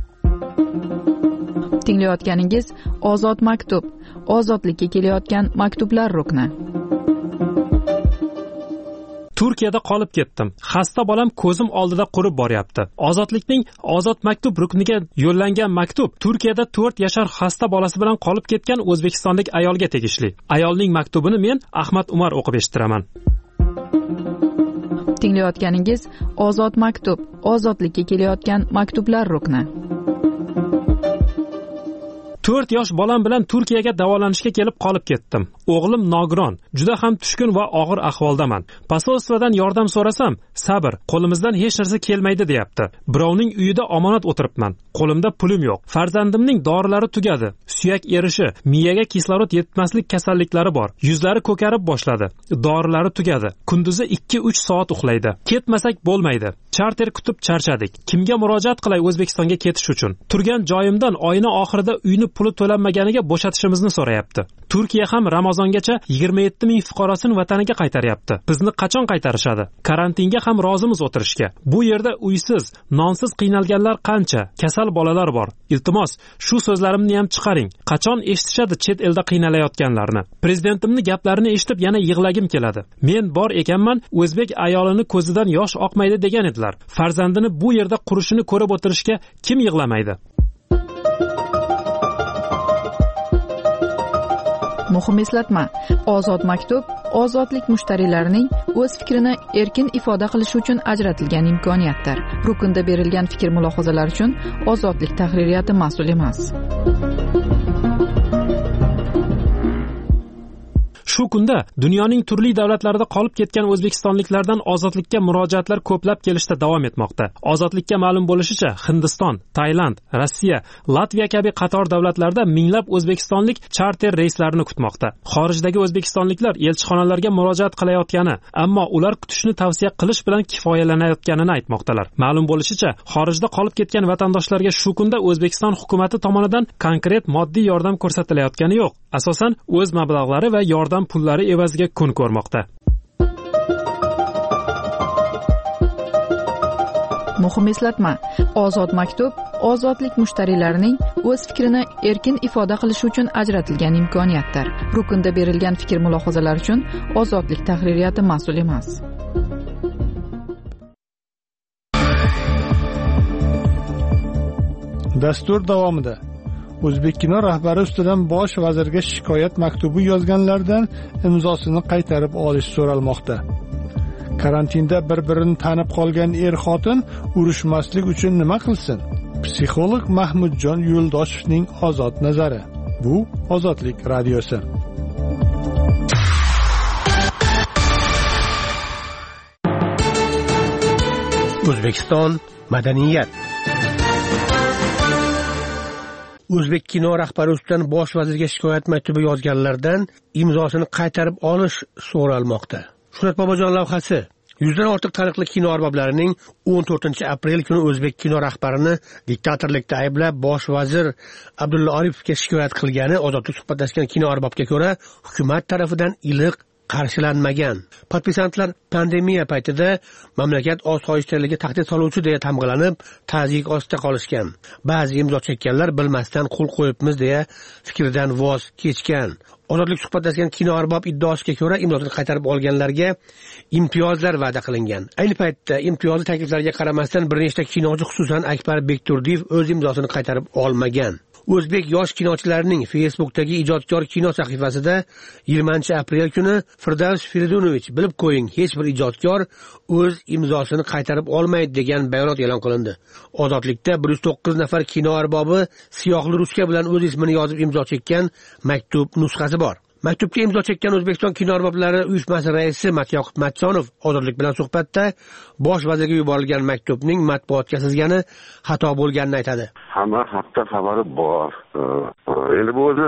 S5: Tinglayotganingiz Ozod maktub, ozodlikka kelayotgan maktublar rukni.
S4: Turkiyada qolib ketdim. Xasta bolam ko'zim oldida qurib boryapti. Ozodlikning Ozod maktub rukniga yo'llangan maktub Turkiyada to'rt yashar xasta bolasi bilan qolib ketgan o'zbekistonlik ayolga tegishli. Ayolning maktubini men Ahmad Umar o'qib eshitiraman.
S5: Tinglayotganingiz Ozod maktub, ozodlikka kelayotgan maktublar rukni.
S4: to'rt yosh bolam bilan Turkiyaga davolanishga kelib qolib ketdim. O'g'lim nogiron, juda ham tushkun va og'ir ahvoldaman. Posolstvodan yordam so'rasam, sabr, qo'limizdan hech narsa kelmaydi deyapti. Birovning uyida omonat o'tiribman. Qo'limda pulim yo'q. Farzandimning dorilari tugadi. Suyak erishi, miyaga kislorod yetmaslik kasalliklari bor. Yuzlari ko'karib boshladi. Dorilari tugadi. Kunduzi ikki uch soat uxlaydi. Ketmasak bo'lmaydi. Charter kutib charchadik. Kimga murojaat qilay O'zbekistonga ketish uchun? Turgan joyimdan oyning oxirida uyni puli to'lanmaganiga bo'shatishimizni so'rayapti. Turkiya ham Ramazongacha yigirma yetti ming fuqarosini vataniga qaytaryapti. Bizni qachon qaytarishadi? Karantinga ham rozimiz o'tirishga. Bu yerda uysiz, nonsiz qiynalganlar qancha? Kasal bolalar bor. Iltimos, shu so'zlarimni ham chiqaring. Qachon eshitishadi chet elda qiynalayotganlarni? Prezidentimning gaplarini eshitib yana yig'lagim keladi. Men bor ekanman, o'zbek ayolini ko'zidan yosh oqmaydi degan edilar. Farzandini bu yerda qurishini ko'rib o'tirishga kim yig'lamaydi?
S5: Muhim eslatma: Ozod maktub ozodlik mushtariylarining o'z fikrini erkin ifoda qilishi uchun ajratilgan imkoniyatdir. Rukunda berilgan fikr mulohazalar uchun ozodlik tahririyati mas'ul emas.
S4: Shu kunda dunyoning turli davlatlarida qolib ketgan o'zbekistonliklardan ozodlikka murojaatlar ko'plab kelishda davom etmoqda. Ozodlikka ma'lum bo'lishicha, Hindiston, Tailand, Rossiya, Latviya kabi qator davlatlarda minglab o'zbekistonlik charter reyslarini kutmoqda. Xorijdagi o'zbekistonliklar elchixonalarga murojaat qilayotgani, ammo ular kutishni tavsiya qilish bilan kifoyalanayotganini aytmoqdalar. Ma'lum bo'lishicha, xorijda qolib ketgan vatandoshlarga shu kunda O'zbekiston hukumatı tomonidan konkret moddiy yordam ko'rsatilayotgani yo'q. Asosan o'z mablag'lari va yordam pullari evaziga kun ko'rmoqda.
S5: Muhim eslatma: Ozod maktub ozodlik mushtariylarining o'z fikrini erkin ifoda qilishi uchun ajratilgan imkoniyatdir. Rukunda berilgan fikr mulohazalar uchun ozodlik tahririyati mas'ul emas.
S1: Dastur davomida O'zbekkino rahbari ustidan bosh vazirga shikoyat maktubi yozganlardan imzosini qaytarib olish so'ralmoqda. Karantinda bir-birini tanib qolgan er-xotin urushmaslik uchun nima qilsin? Psixolog Mahmudjon Yo'ldoshevning ozod nazari. Bu Ozodlik radiosi.
S10: O'zbekiston madaniyat. O'zbekkino rahbari ustidan bosh vazirga shikoyat maktubi yozganlardan imzosini qaytarib olish so'ralmoqda. Shuhrat Bobojon lavhasi. Yuzdan ortiq taniqli kino arboblarining o'n to'rtinchi aprel kuni O'zbekkino rahbarini diktatorlikda ayblab bosh vazir Abdulla Oripovga shikoyat qilgani Ozodlik suhbatlashgan kino arbobga ko'ra hukumat tarafidan iliq qarshilanmagan. Podpisantlar pandemiya paytida mamlakat osoyishtaligi tahdid soluvchi deya tamg'ilanib, ta'ziyq ostida qolishgan. Ba'zi imzo chekkanlar bilmasdan qo'l qo'yibmiz deya fikrdan voz kechgan. Ozodlik suhbatlashgan kino arbob iddaosiga ko'ra imzosini qaytarib olganlarga imtiyozlar va'da qilingan. Ayni paytda imtiyozli takliflarga qaramasdan bir nechta kinochi, xususan Akbar Bekturdiyev o'z imzosini qaytarib olmagan. O'zbek yosh kinochilarining Facebookdagi ijodkor kino sahifasida yigirmanchi aprel kuni Firdavs Firidunovich, bilib qo'ying, hech bir ijodkor o'z imzosini qaytarib olmaydi degan bayonot e'lon qilindi. Ozodlikda bir yuz to'qqiz nafar kino arbobi siyohli ruchka bilan o'z ismini yozib imzo chekkan maktub nusxasi bor. Maktubga imzo chekkan O'zbekiston kino arboblari uyushmasi raisi Matyoqub Matchonov Ozodlik bilan suhbatda bosh vazirga yuborilgan maktubning matbuotga sizgani xato bo'lganini aytadi.
S11: Hamma haqda xabari bor. Endi bu o'zi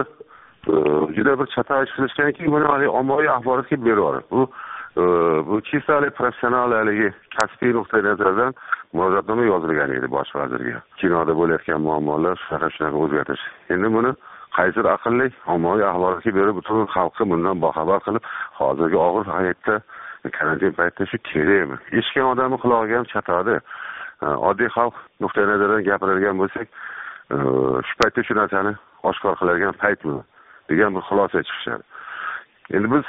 S11: juda bir chatoq qilishganki, buni hali ommaviy axborotga beryapti. Bu bu chistalik professional haligi kasbiy nuqtai nazardan murojaatnoma yozilgan edi bosh vazirga. Kinoda bo'layotgan muammolar shunaqa shunaqa o'zgartirish. Endi buni qaysidir aqlli ommaviy axborotga berib, butun xalqni bundan boxabar qilib, hozirgi og'ir hayotda karantin paytida shu kerakmi? Eshitgan odamni qulog'iga ham chatadi. Oddiy xalq nuqtai nazaridan gapiradigan bo'lsak, shu paytda shu narsani oshkor qiladigan paytmi degan bir xulosa chiqishadi. Endi biz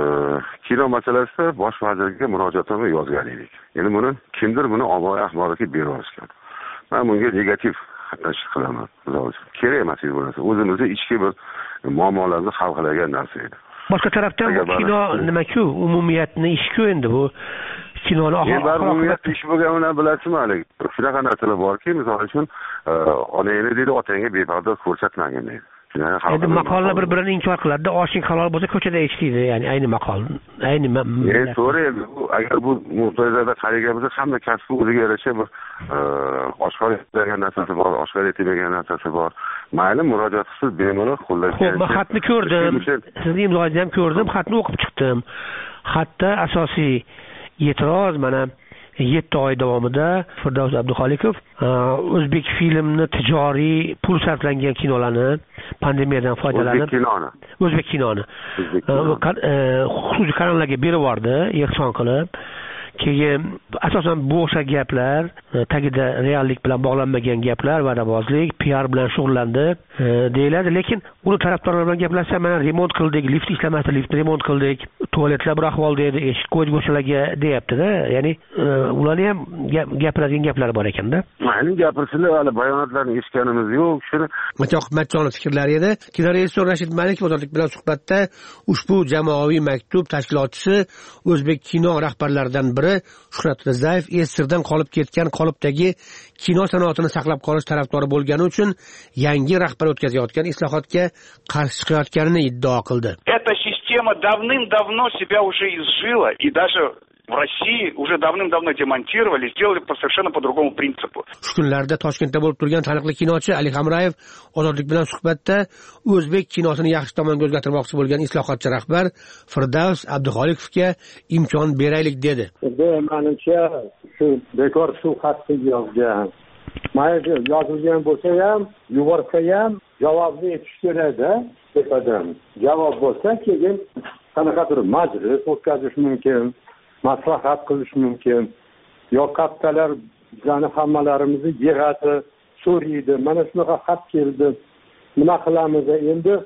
S11: kino masalasida bosh vazirga murojaatnoma yozgan edik. Endi buni kimdir buni ommaviy axborotga berib olishgan. Men bunga negativ qatnashish qilaman. Kerak emas edi bu narsa. O'zimizni ichki bir muammolarni hal qiladigan narsa edi.
S10: Boshqa tarafdan bu kino nima-ku, umumiyatni ish-ku endi bu kinoni oxir
S11: umumiyat ish bo'lganini bilasizmi hali? Shunaqa narsalar borki, misol uchun onangni deydi, otangga bepardo ko'rsatmagin deydi.
S10: Endi maqollar bir-birini inkor qiladi. Oshing halol bo'lsa ko'chada ich deydi, ya'ni ayni maqol. Ayni
S11: men to'g'ri, agar bu muhtozada qaragan bo'lsa, hamma kasbi o'ziga yarasha bir oshkor etilgan narsasi bor, oshkor etilmagan narsasi bor. Mayli murojaatsiz bemalol qo'llangan.
S10: Men xatni ko'rdim. Sizning imzongizni ham ko'rdim, xatni o'qib chiqdim. Xatda asosiy e'tiroz mana yetti oy davomida Firdavs Abduxoliqov o'zbek filmni tijoriy pul sarflangan kinolarni pandemiyadan foydalanib o'zbek kinoni xususiy kanallarga berib yubordi, ehson qilib. Keyin asosan bu o'sha gaplar, tagida reallik bilan bog'lanmagan gaplar, va'dabozlik, P R bilan shug'ullandi deyiladi, lekin uni tarafdorlar bilan gaplashsa, mana remont qildik, lift ishlamasdi, liftni remont qildik, tualetlar bir ahvolda edi, eshik qo'yib o'shalarga deyapti-da. Ya'ni ularni ham gapiradigan gaplari bor ekanda.
S11: Mayli gapirsinlar, hali bayonotlarni eshitganimiz yo'q. Shuni
S10: Matoq Matchonov fikrlari edi. Kinorejissor Rashid Malikov ozodlik bilan suhbatda ushbu jamoaviy maktub tashkilotchisi o'zbek kino rahbarlaridan biri Shuhrat Rizayev esirdan qolib ketgan qolipdagi kino sanoatini saqlab qolish tarafdori bo'lgani uchun yangi rahbar o'tkazayotgan islohotga qarshi chiqayotganini iddao qildi.
S12: Эта система давным-давно себя уже изжила, и даже в России уже давным-давно демонтировали, сделали по совершенно по другому принципу.
S10: Shu kunlarda Toshkentda bo'lib turgan taniqli kinochi Ali Hamrayev ozodlik bilan suhbatda o'zbek kinosini yaxshi tomonga o'zgartirmoqchi bo'lgan islohotchi rahbar Firdavs Abduxoliqovga imkon beraylik dedi.
S13: Menimcha shu bekor shu xatni yozgan. Mayli yozilgan bo'lsa ham, yuborsa ham javobni etish kerak-da. Tepadan javob bo'lsa, keyin qanaqadir majlis o'tkazish mumkin, maslahat qilish mumkin. Yo kattalar bizani hammalarimizni yig'adi, so'raydi. Mana shunaqa xat keldi. Nima qilamiz endi?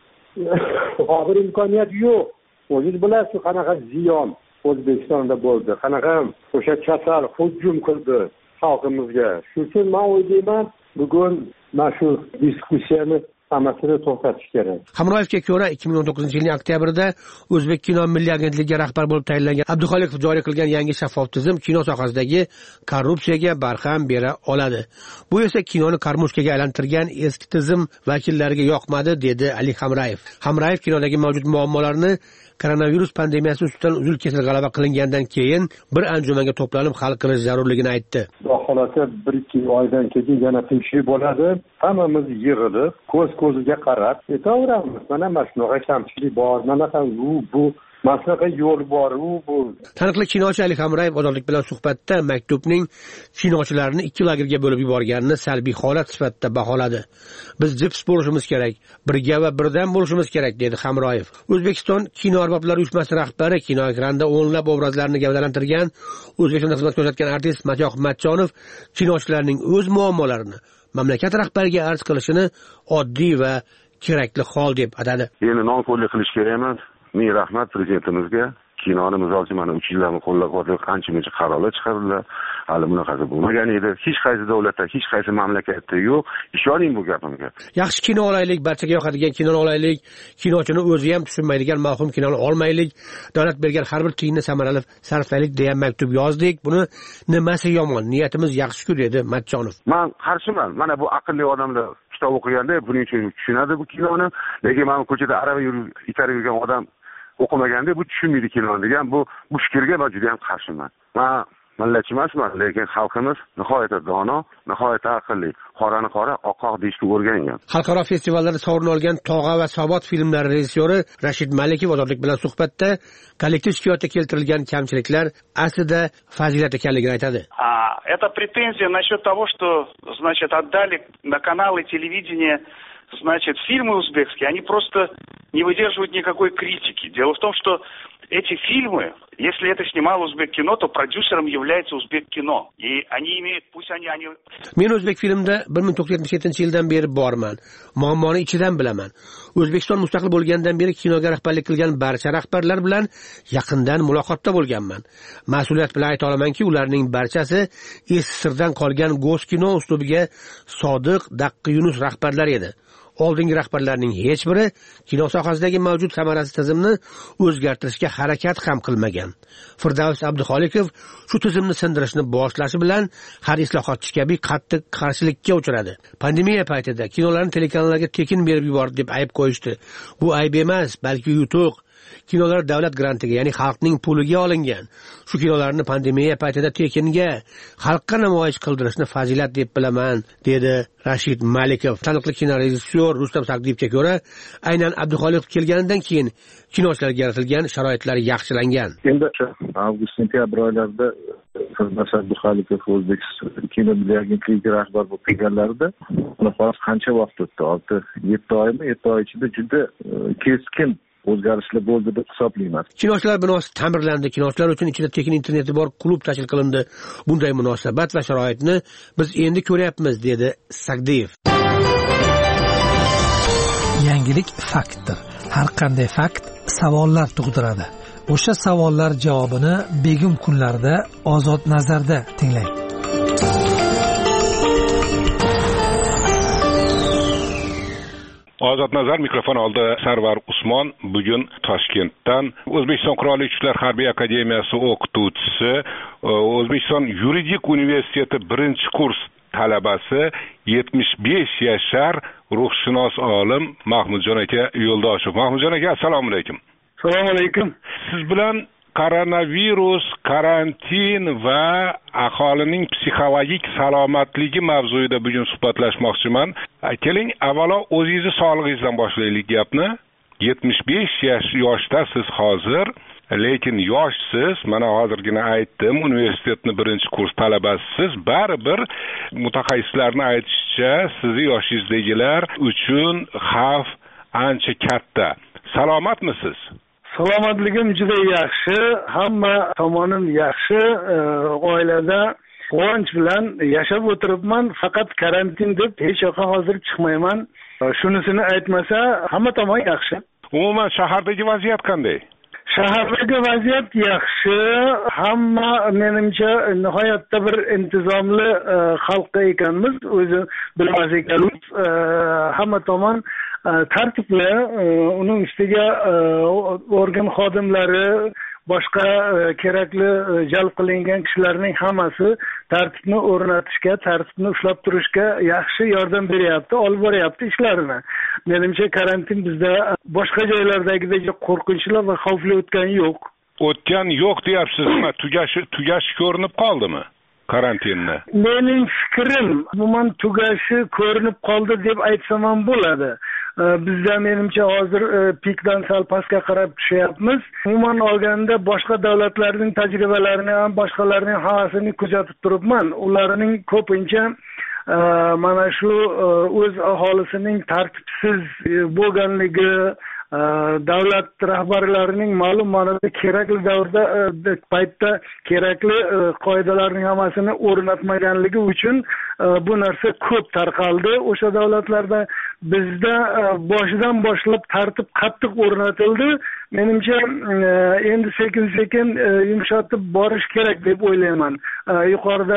S13: Hozir imkoniyat yo'q. O'zingiz bilasiz, qanaqa ziyon O'zbekistonda bo'ldi. Qanaqa o'sha kasal hujum qildi xalqimizga. Shuning uchun men o'ylayman, bugun mana shu diskussiyani hammasini to'xtatish kerak.
S10: Hamroyevga ko'ra ikki ming o'n to'qqizinchi yilning oktyabrida O'zbek kino milliy agentligiga rahbar bo'lib tayinlangan Abduxoliqov joriy qilgan yangi shaffof tizim kino sohasidagi korrupsiyaga barham bera oladi. Bu esa kinoni karmushkaga aylantirgan eski tizim vakillariga yoqmadi, dedi Ali Hamrayev. Hamrayev kinodagi mavjud muammolarni koronavirus pandemiyasi ustidan uzil-kesil g'alaba qilingandan keyin bir anjumanga to'planib hal qilish zarurligini aytdi.
S13: Xohlasa bir ikki oydan keyin yana tinchlik bo'ladi. Hammamiz yig'ilib, ko'z-ko'ziga qarab ketaveramiz. Mana mana shunaqa kamchilik bor, mana bu bu maslaqa yo'l bor, u bu.
S10: Taniqli kinochi Ali Hamrayev ozodlik bilan suhbatda maktubning kinochilarni ikki lagerga bo'lib yuborganini salbiy holat sifatida baholadi. Biz jips bo'lishimiz kerak, birga va birdan bo'lishimiz kerak, dedi Hamroyev. O'zbekiston kino arboblari uyushmasi rahbari kino ekranda o'nlab obrazlarni gavdalantirgan O'zbekistonda xizmat ko'rsatgan artist Matoq Matchonov kinochilarning o'z muammolarini mamlakat rahbariga arz qilishini oddiy va kerakli hol deb atadi.
S11: Endi nonko'rlik qilish kerak emas. Ming rahmat prezidentimizga. Kinoni misol uchun mana uch yildan qo'llab-quvvatlab qancha-muncha qarorlar chiqarildi. Hali bunaqasi bo'lmagan edi. Hech qaysi davlatda, hech qaysi mamlakatda yo'q. Ishoning bu gapimga.
S10: Yaxshi kino olaylik, barchaga yoqadigan kinoni olaylik, kinochini o'zi ham tushunmaydigan mavhum kinoni olmaylik, davlat bergan har bir tiyinni samarali sarflaylik degan maktub yozdik. Buni nimasi yomon? Niyatimiz yaxshi-ku, dedi Matchonov.
S11: Men qarshiman. Mana bu aqlli odamlar kitob o'qiganda buning uchun tushunadi bu kinoni. Lekin men ko'chada arava yurib, itarib yurgan odam o'qimaganda bu tushunmaydi kinoni degan bu bu fikrga men juda ham qarshiman. Men millatchi emasman, lekin xalqimiz nihoyatda dono, nihoyatda aqlli. Qorani qora, oqoq deyishga o'rgangan.
S10: Xalqaro festivallarda sovrin olgan Tog'a va Sobot filmlari rejissyori Rashid Malikov ozodlik bilan suhbatda kollektiv shikoyatga keltirilgan kamchiliklar aslida fazilat ekanligini aytadi.
S12: Это претензия насчет того, что, значит, отдали на каналы телевидения, значит, фильмы узбекские, они просто не выдерживают никакой критики. Дело в том, что эти фильмы, если это снимал Узбек-кино, то продюсером является Узбек-кино. И они имеют, пусть они... они...
S10: Men O'zbek filmda bir ming to'qqiz yuz yetmish yettinchi yildan beri borman. Muammoni ichidan bilaman. O'zbekiston mustaqil bo'lgandan beri kinoga rahbarlik qilgan barcha rahbarlar bilan yaqindan muloqotda bo'lganman. Mas'uliyat bilan ayta olamanki, ularning barchasi eski sirdan qolgan go'st kino uslubiga sodiq Daqqa Yunus rahbarlar edi. Oldingi rahbarlarning hech biri kino sohasidagi mavjud samarasiz tizimni o'zgartirishga harakat ham qilmagan. Firdavs Abduxoliqov shu tizimni sindirishni boshlashi bilan har islohotchi kabi qattiq qarshilikka uchradi. Pandemiya paytida kinolarni telekanallarga tekin berib yubordi deb ayb qo'yishdi. Bu ayb emas, balki yutuq. Kinolar davlat grantiga, ya'ni xalqning puliga olingan. Shu kinolarni pandemiya paytida tekinga xalqqa namoyish qildirishni fazilat deb bilaman, dedi Rashid Malikov. Taniqli kino rejissyor Rustam Sagdiyevga ko'ra, aynan Abduxoliqov kelganidan keyin kinochilarga yaratilgan sharoitlar yaxshilangan.
S13: Endi avgust sentyabr oylarida Firdavs Abduxoliqov O'zbekiston kino milliy agentligiga rahbar bo'lib kelganlarida, hozir qancha vaqt o'tdi? olti yetti oymi? yetti oy ichida juda keskin o'zgarishlar bo'ldi deb hisoblayman.
S10: Kinochilar binosi ta'mirlandi, kinochilar uchun ichida tekin interneti bor klub tashkil qilindi. Bunday munosabat va sharoitni biz endi ko'ryapmiz, dedi Sagdiyev.
S14: Yangilik faktdir. Har qanday fakt savollar tug'diradi. o'sha savollar javobini begim kunlarda Ozod nazarda tinglang.
S3: Ozod nazar mikrofon oldi. Sarvar Usmon bugun Toshkentdan O'zbekiston Qurolli Kuchlar Harbiy akademiyasi o'qituvchisi, O'zbekiston yuridik universiteti birinchi kurs talabasi, yetmish besh yashar ruhshunos olim Mahmudjon aka Yo'ldoshev. Mahmudjon aka, assalomu alaykum.
S15: Assalomu alaykum.
S3: Siz bilan koronavirus, karantin va aholining psixologik salomatligi mavzuida bugun suhbatlashmoqchiman. Keling, avvalo o'zingizni sog'lig'ingizdan boshlaylik gapni. yetmish besh yoshda siz hozir, lekin yoshsiz, mana hozirgina aytdim, universitetning birinchi kurs talabasisiz. Baribir mutaxassislarning aytishicha, sizni yoshingizdagilar uchun xavf ancha katta. Salomatmisiz?
S15: Salomatligim juda yaxshi, hamma tomonim yaxshi, oilada quvonch bilan yashab o'tiribman, faqat karantin deb hech yoqqa hozir chiqmayman. Shunisini aytmasa, hamma tomon yaxshi.
S3: Umuman shahardagi vaziyat qanday?
S15: Shahardagi vaziyat yaxshi, hamma menimcha nihoyatda bir intizomli xalqqa ekanmiz, o'zi bilmas ekanmiz. Hamma tomon tartibli, uning ustiga organ xodimlari, boshqa kerakli jalb qilingan kishilarning hammasi tartibni o'rnatishga, tartibni ushlab turishga yaxshi yordam beryapti, olib boryapti ishlarini. Menimcha karantin bizda boshqa joylardagidek qo'rqinchli va xavfli o'tgani yo'q.
S3: O'tgan yo'q deyapsizmi? Tugashi tugashi ko'rinib qoldimi karantinni?
S15: Mening fikrim, umuman tugashi ko'rinib qoldi deb aytsam ham bo'ladi. Bizda menimcha hozir pikdan sal pastga qarab tushyapmiz. Umuman olganda boshqa davlatlarning tajribalarini ham, boshqalarning hammasini kuzatib turibman. Ularning ko'pincha mana shu o'z aholisining tartibsiz bo'lganligi, davlat rahbarlarining ma'lum ma'noda kerakli davrda paytda kerakli qoidalarning hammasini o'rnatmaganligi uchun bu narsa ko'p tarqaldi o'sha davlatlarda. Bizda boshidan boshlab tartib qattiq o'rnatildi. Menimcha endi sekin sekin yumshatib borish kerak deb o'ylayman. Yuqorida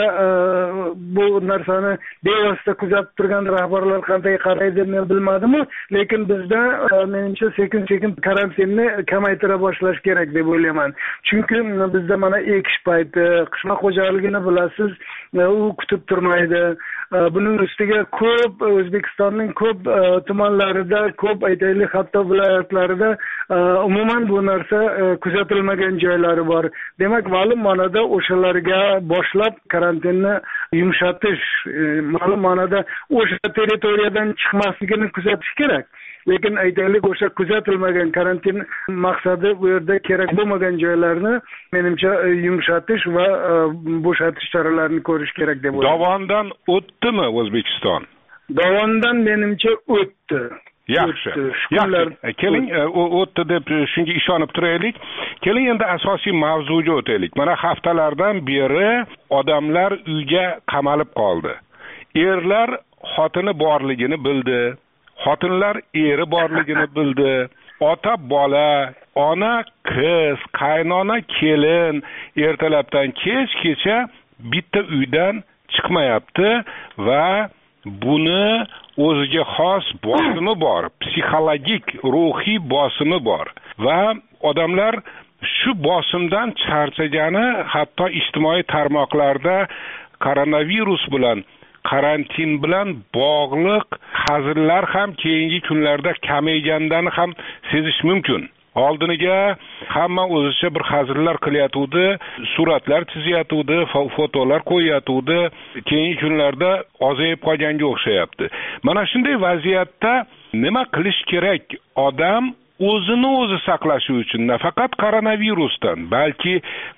S15: bu narsani bevosita kuzatib turgan rahbarlar qanday qaraydi men bilmadim-ku, lekin bizda menimcha sekin sekin karantinni kamaytira boshlash kerak deb o'ylayman. Chunki bizda mana ekish payti, qishloq xo'jaligini bilasiz, u kutib turmaydi. Buning ustiga ko'p O'zbekistonning ko'p tumanlarida, ko'p aytaylik hatto viloyatlarida umuman bu narsa kuzatilmagan joylari bor. Demak, ma'lum ma'noda o'shalarga boshlab karantinni yumshatish, ma'lum ma'noda o'sha territoriyadan chiqmasligini kuzatish kerak. Lekin aytaylik o'sha kuzatilmagan karantin maqsadi bu yerda kerak bo'lmagan joylarni menimcha yumshatish va bo'shatish choralarini ko'rish kerak deb o'ylayman.
S3: Dovondan o'tdimi O'zbekiston?
S15: Dovondan menimcha o'tdi.
S3: Yaxshi. Yaxshi. Keling, o'tdi deb shunga ishonib turaylik. Keling endi asosiy mavzuga o'taylik. Mana haftalardan beri odamlar uyga qamalib qoldi. Erlar xotini borligini bildi. Xotinlar eri borligini bildi. Ota bola, ona qiz, qaynona kelin ertalabdan kechgacha bitta uydan chiqmayapti va buni o'ziga xos bosimi bor, psixologik, ruhiy bosimi bor va odamlar shu bosimdan charchagani, hatto ijtimoiy tarmoqlarda koronavirus bilan, karantin bilan bog'liq hazillar ham keyingi kunlarda kamaygandan ham sezish mumkin. Oldiniga hamma o'zicha bir hazillar qilyatuvdi, suratlar chizyatuvdi, fotolar qo'yyatuvdi. Keyingi kunlarda ozayib qolganga o'xshayapti. Mana shunday vaziyatda nima qilish kerak? Odam o'zini o'zi saqlashi uchun nafaqat koronavirusdan, balki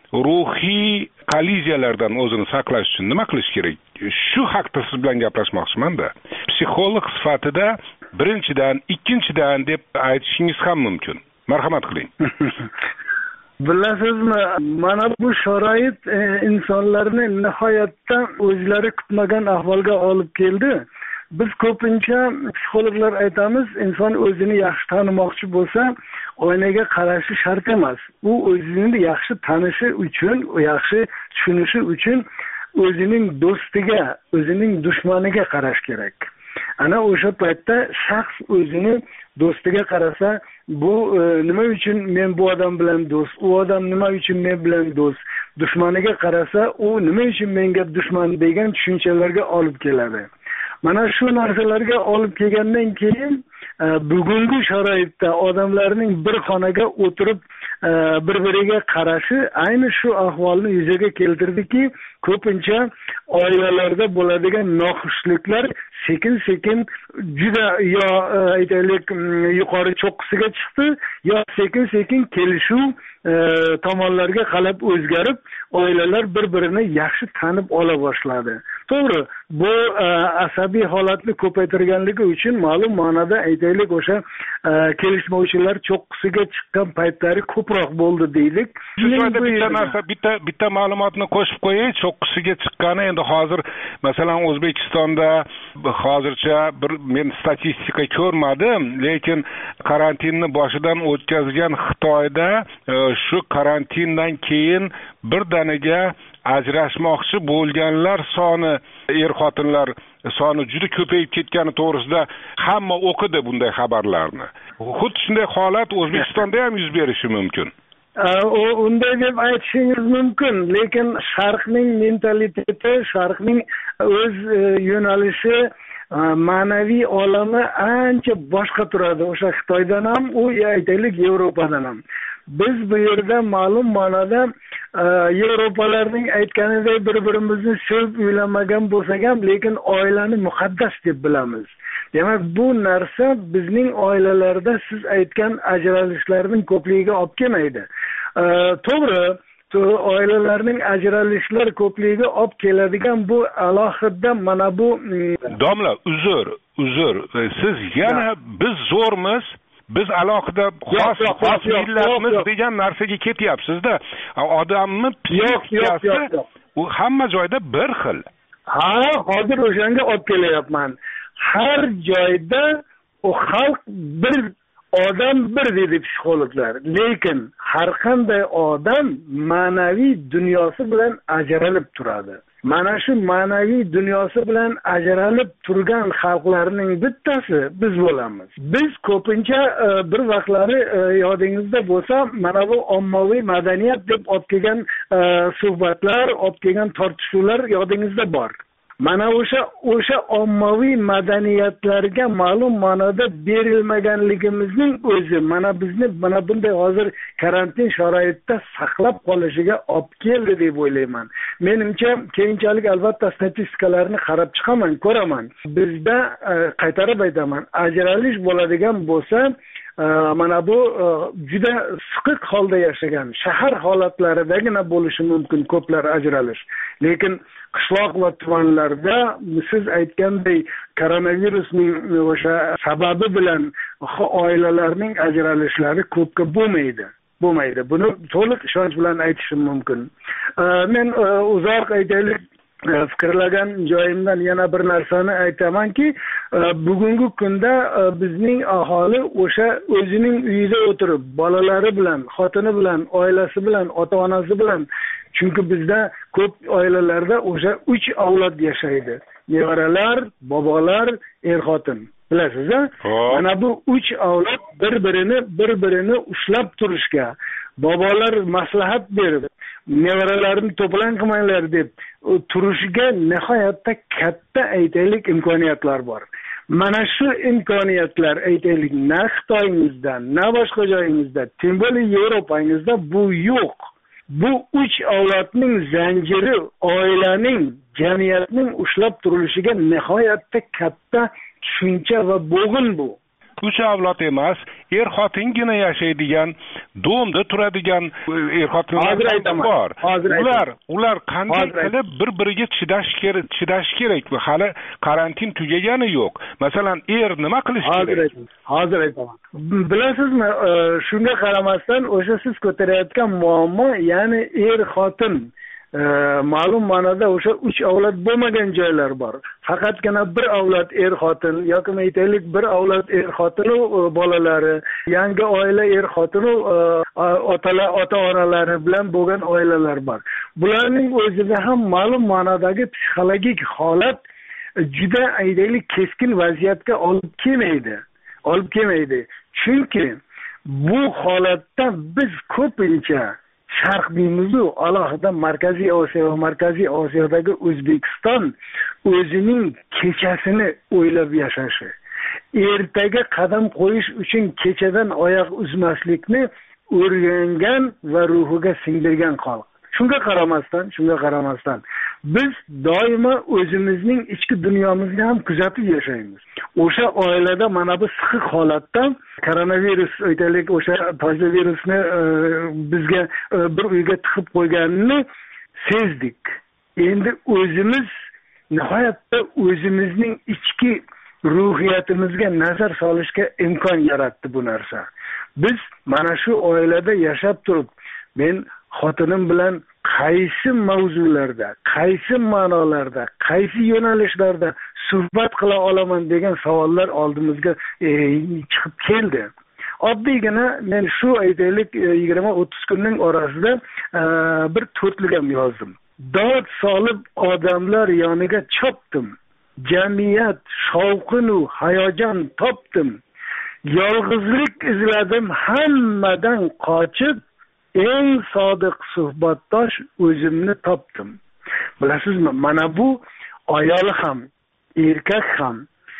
S3: ruhiy kolliziyalardan o'zini saqlash uchun nima qilish kerak? Shu haqda siz bilan gaplashmoqchiman-da. Psixolog sifatida birinchidan, ikkinchidan deb aytishingiz ham mumkin. Marhamat qiling.
S15: Bilasizmi, mana bu sharoit insonlarni nihoyatda o'zlari kutmagan ahvolga olib keldi. biz ko'pincha psixologlar aytamiz, inson o'zini yaxshi tanimoqchi bo'lsa, oynaga qarashi shart emas. U o'zini yaxshi tanishi uchun, yaxshi tushunishi uchun o'zining do'stiga, o'zining dushmaniga qarash kerak. Ana o'sha paytda shaxs o'zini do'stiga qarasa, bu e, nima uchun men bu odam bilan do'st, u odam nima uchun men bilan do'st, dushmaniga qarasa, u nima uchun menga dushman degan tushunchalarga olib keladi. Mana shu narsalarga olib kelgandan keyin e, bugungi sharoitda odamlarning bir xonaga o'tirib e, bir-biriga qarashi ayni shu ahvolni yuzaga keltirdiki, ko'pincha oilalarda bo'ladigan noxushliklar sekin-sekin juda yo aytaylik yuqori cho'qqisiga chiqdi, yo sekin-sekin kelishuv e, tomonlarga qarab o'zgarib, oilalar bir-birini yaxshi tanib ola boshladi. To'g'ri, bu e, asabiy holatni ko'paytirganligi uchun ma'lum ma'noda aytaylik o'sha e, kelishmovchilar cho'qqisiga chiqqan paytlari ko'proq bo'ldi deylik.
S3: Shunda bitta narsa, bitta bitta ma'lumotni qo'shib qo'yay, cho'qqisiga chiqqani endi hozir masalan O'zbekistonda hozircha bir men statistika ko'rmadim, lekin karantinni boshidan o'tkazgan Xitoyda e, shu karantindan keyin birdaniga ajrashmoqchi bo'lganlar soni, er-xotinlar soni juda ko'payib ketgani to'g'risida hamma o'qidi bunday xabarlarni. Xuddi shunday holat O'zbekistonda ham yuz berishi mumkin.
S15: O unday deb aytishingiz mumkin, lekin Sharqning mentaliteti, Sharqning o'z yo'nalishi, ma'naviy olami ancha boshqa turadi. O'sha Xitoydan ham, u aytaylik Yevropadan ham. Biz bu yerda ma'lum ma'noda Yevropalarning aytganidek bir-birimizni sevib uylanmagan bo'lsak ham, lekin oilani muqaddas deb bilamiz. Demak, bu narsa bizning oilalarda siz aytgan ajralishlarning ko'pligiga olib kelmaydi. To'g'ri, oilalarning ajralishlar ko'pligiga olib keladigan bu alohida mana bu
S3: domla uzr, uzr. Siz yana biz zo'rmiz, biz alohida xos xos millatmiz degan narsaga ketyapsiz-da. Odamni psixikasi u hamma joyda bir xil.
S15: Ha, hozir o'shanga olib kelyapman. Har joyda o xalq bir, odam bir dedi psixologlar. Lekin har qanday odam ma'naviy dunyosi bilan ajralib turadi. Mana shu ma'naviy dunyosi bilan ajralib turgan xalqlarning bittasi biz bo'lamiz. Biz ko'pincha bir vaqtlari yodingizda bo'lsa, mana bu ommaviy madaniyat deb olib kelgan suhbatlar, olib kelgan tortishuvlar yodingizda bor. Mana o'sha o'sha ommaviy madaniyatlarga ma'lum ma'noda berilmaganligimizning o'zi mana bizni mana bunday hozir karantin sharoitida saqlab qolishiga olib keldi deb o'ylayman. Menimcha keyinchalik albatta statistikalarni qarab chiqaman, ko'raman. Bizda qaytarib aytaman, ajralish bo'ladigan bo'lsa, mana bu juda siqiq holda yashagan shahar holatlaridagina bo'lishi mumkin ko'plar ajralish. Lekin qishloq va tumanlarda siz aytganday koronavirusning o'sha sababi bilan oilalarning ajralishlari ko'pga bo'lmaydi. Bo'lmaydi. Buni to'liq ishonch bilan aytishim mumkin. Men uzoq aytaylik fikrlagan joyimdan yana bir narsani aytamanki, bugungi kunda bizning aholi o'sha o'zining uyida o'tirib, bolalari bilan, xotini bilan, oilasi bilan, ota-onasi bilan, chunki bizda ko'p oilalarda o'sha uch avlod yashaydi. Nevaralar, bobolar, er-xotin. Bilasiz-a? Mana bu uch avlod bir-birini bir-birini ushlab turishga, bobolar maslahat berib, nevaralarini to'plan qilmanglar deb turishiga nihoyatda katta aytaylik imkoniyatlar bor. Mana shu imkoniyatlar aytaylik na Xitoyingizda, na boshqa joyingizda, tim bo'lib Yevropangizda bu yo'q. Bu uch avlodning zanjiri oilaning, jamiyatning ushlab turilishiga nihoyatda katta tushuncha va bo'g'in bu.
S3: Uch avlod emas, er-xotingina yashaydigan, domda turadigan er-xotinlar bor. Ular, ular qanday qilib bir-biriga chidash kerak, chidash kerak. Hali karantin tugagani yo'q. Masalan, er nima qilish kerak?
S15: Hozir aytaman. Bilasizmi, shunga qaramasdan o'sha siz ko'tarayotgan muammo, ya'ni er-xotin ma'lum ma'noda o'sha uch avlod bo'lmagan joylar bor. Faqatgina bir avlod er xotin yoki aytaylik bir avlod er xotinu bolalari, yangi oila er xotinu otalar, ota-onalari bilan bo'lgan oilalar bor. Bularning o'zida ham ma'lum ma'nodagi psixologik holat juda aytaylik keskin vaziyatga olib kelmaydi. Olib kelmaydi. Chunki bu holatda biz ko'pincha Sharq deymiz-ku, alohida Markaziy Osiyo va Markaziy Osiyodagi O'zbekiston o'zining kechasini o'ylab yashashi, ertaga qadam qo'yish uchun kechadan oyoq uzmaslikni o'rgangan va ruhiga singdirgan xalq. Shunga qaramasdan, shunga qaramasdan biz doimo o'zimizning ichki dunyomizni ham kuzatib yashaymiz. O'sha oilada mana bu sixiq holatda koronavirus aytaylik o'sha to'yli virusni e, bizga e, bir uyga tiqib qo'yganini sezdik. Endi o'zimiz nihoyatda o'zimizning ichki ruhiyatimizga nazar solishga imkon yaratdi bu narsa. Biz mana shu oilada yashab turib, men xotinim bilan qaysi mavzularda, qaysi ma'nolarda, qaysi yo'nalishlarda suhbat qila olaman degan savollar oldimizga e, chiqib keldi. Oddiygina men shu aytaylik yigirma o'ttiz kunning orasida e, bir to'rtligam yozdim. Dod solib odamlar yoniga chopdim. Jamiyat shovqinu hayajon topdim. Yolg'izlik izladim hammadan qochib, eng sodiq suhbatdosh o'zimni topdim. Bilasizmi, mana bu ayol ham, erkak ham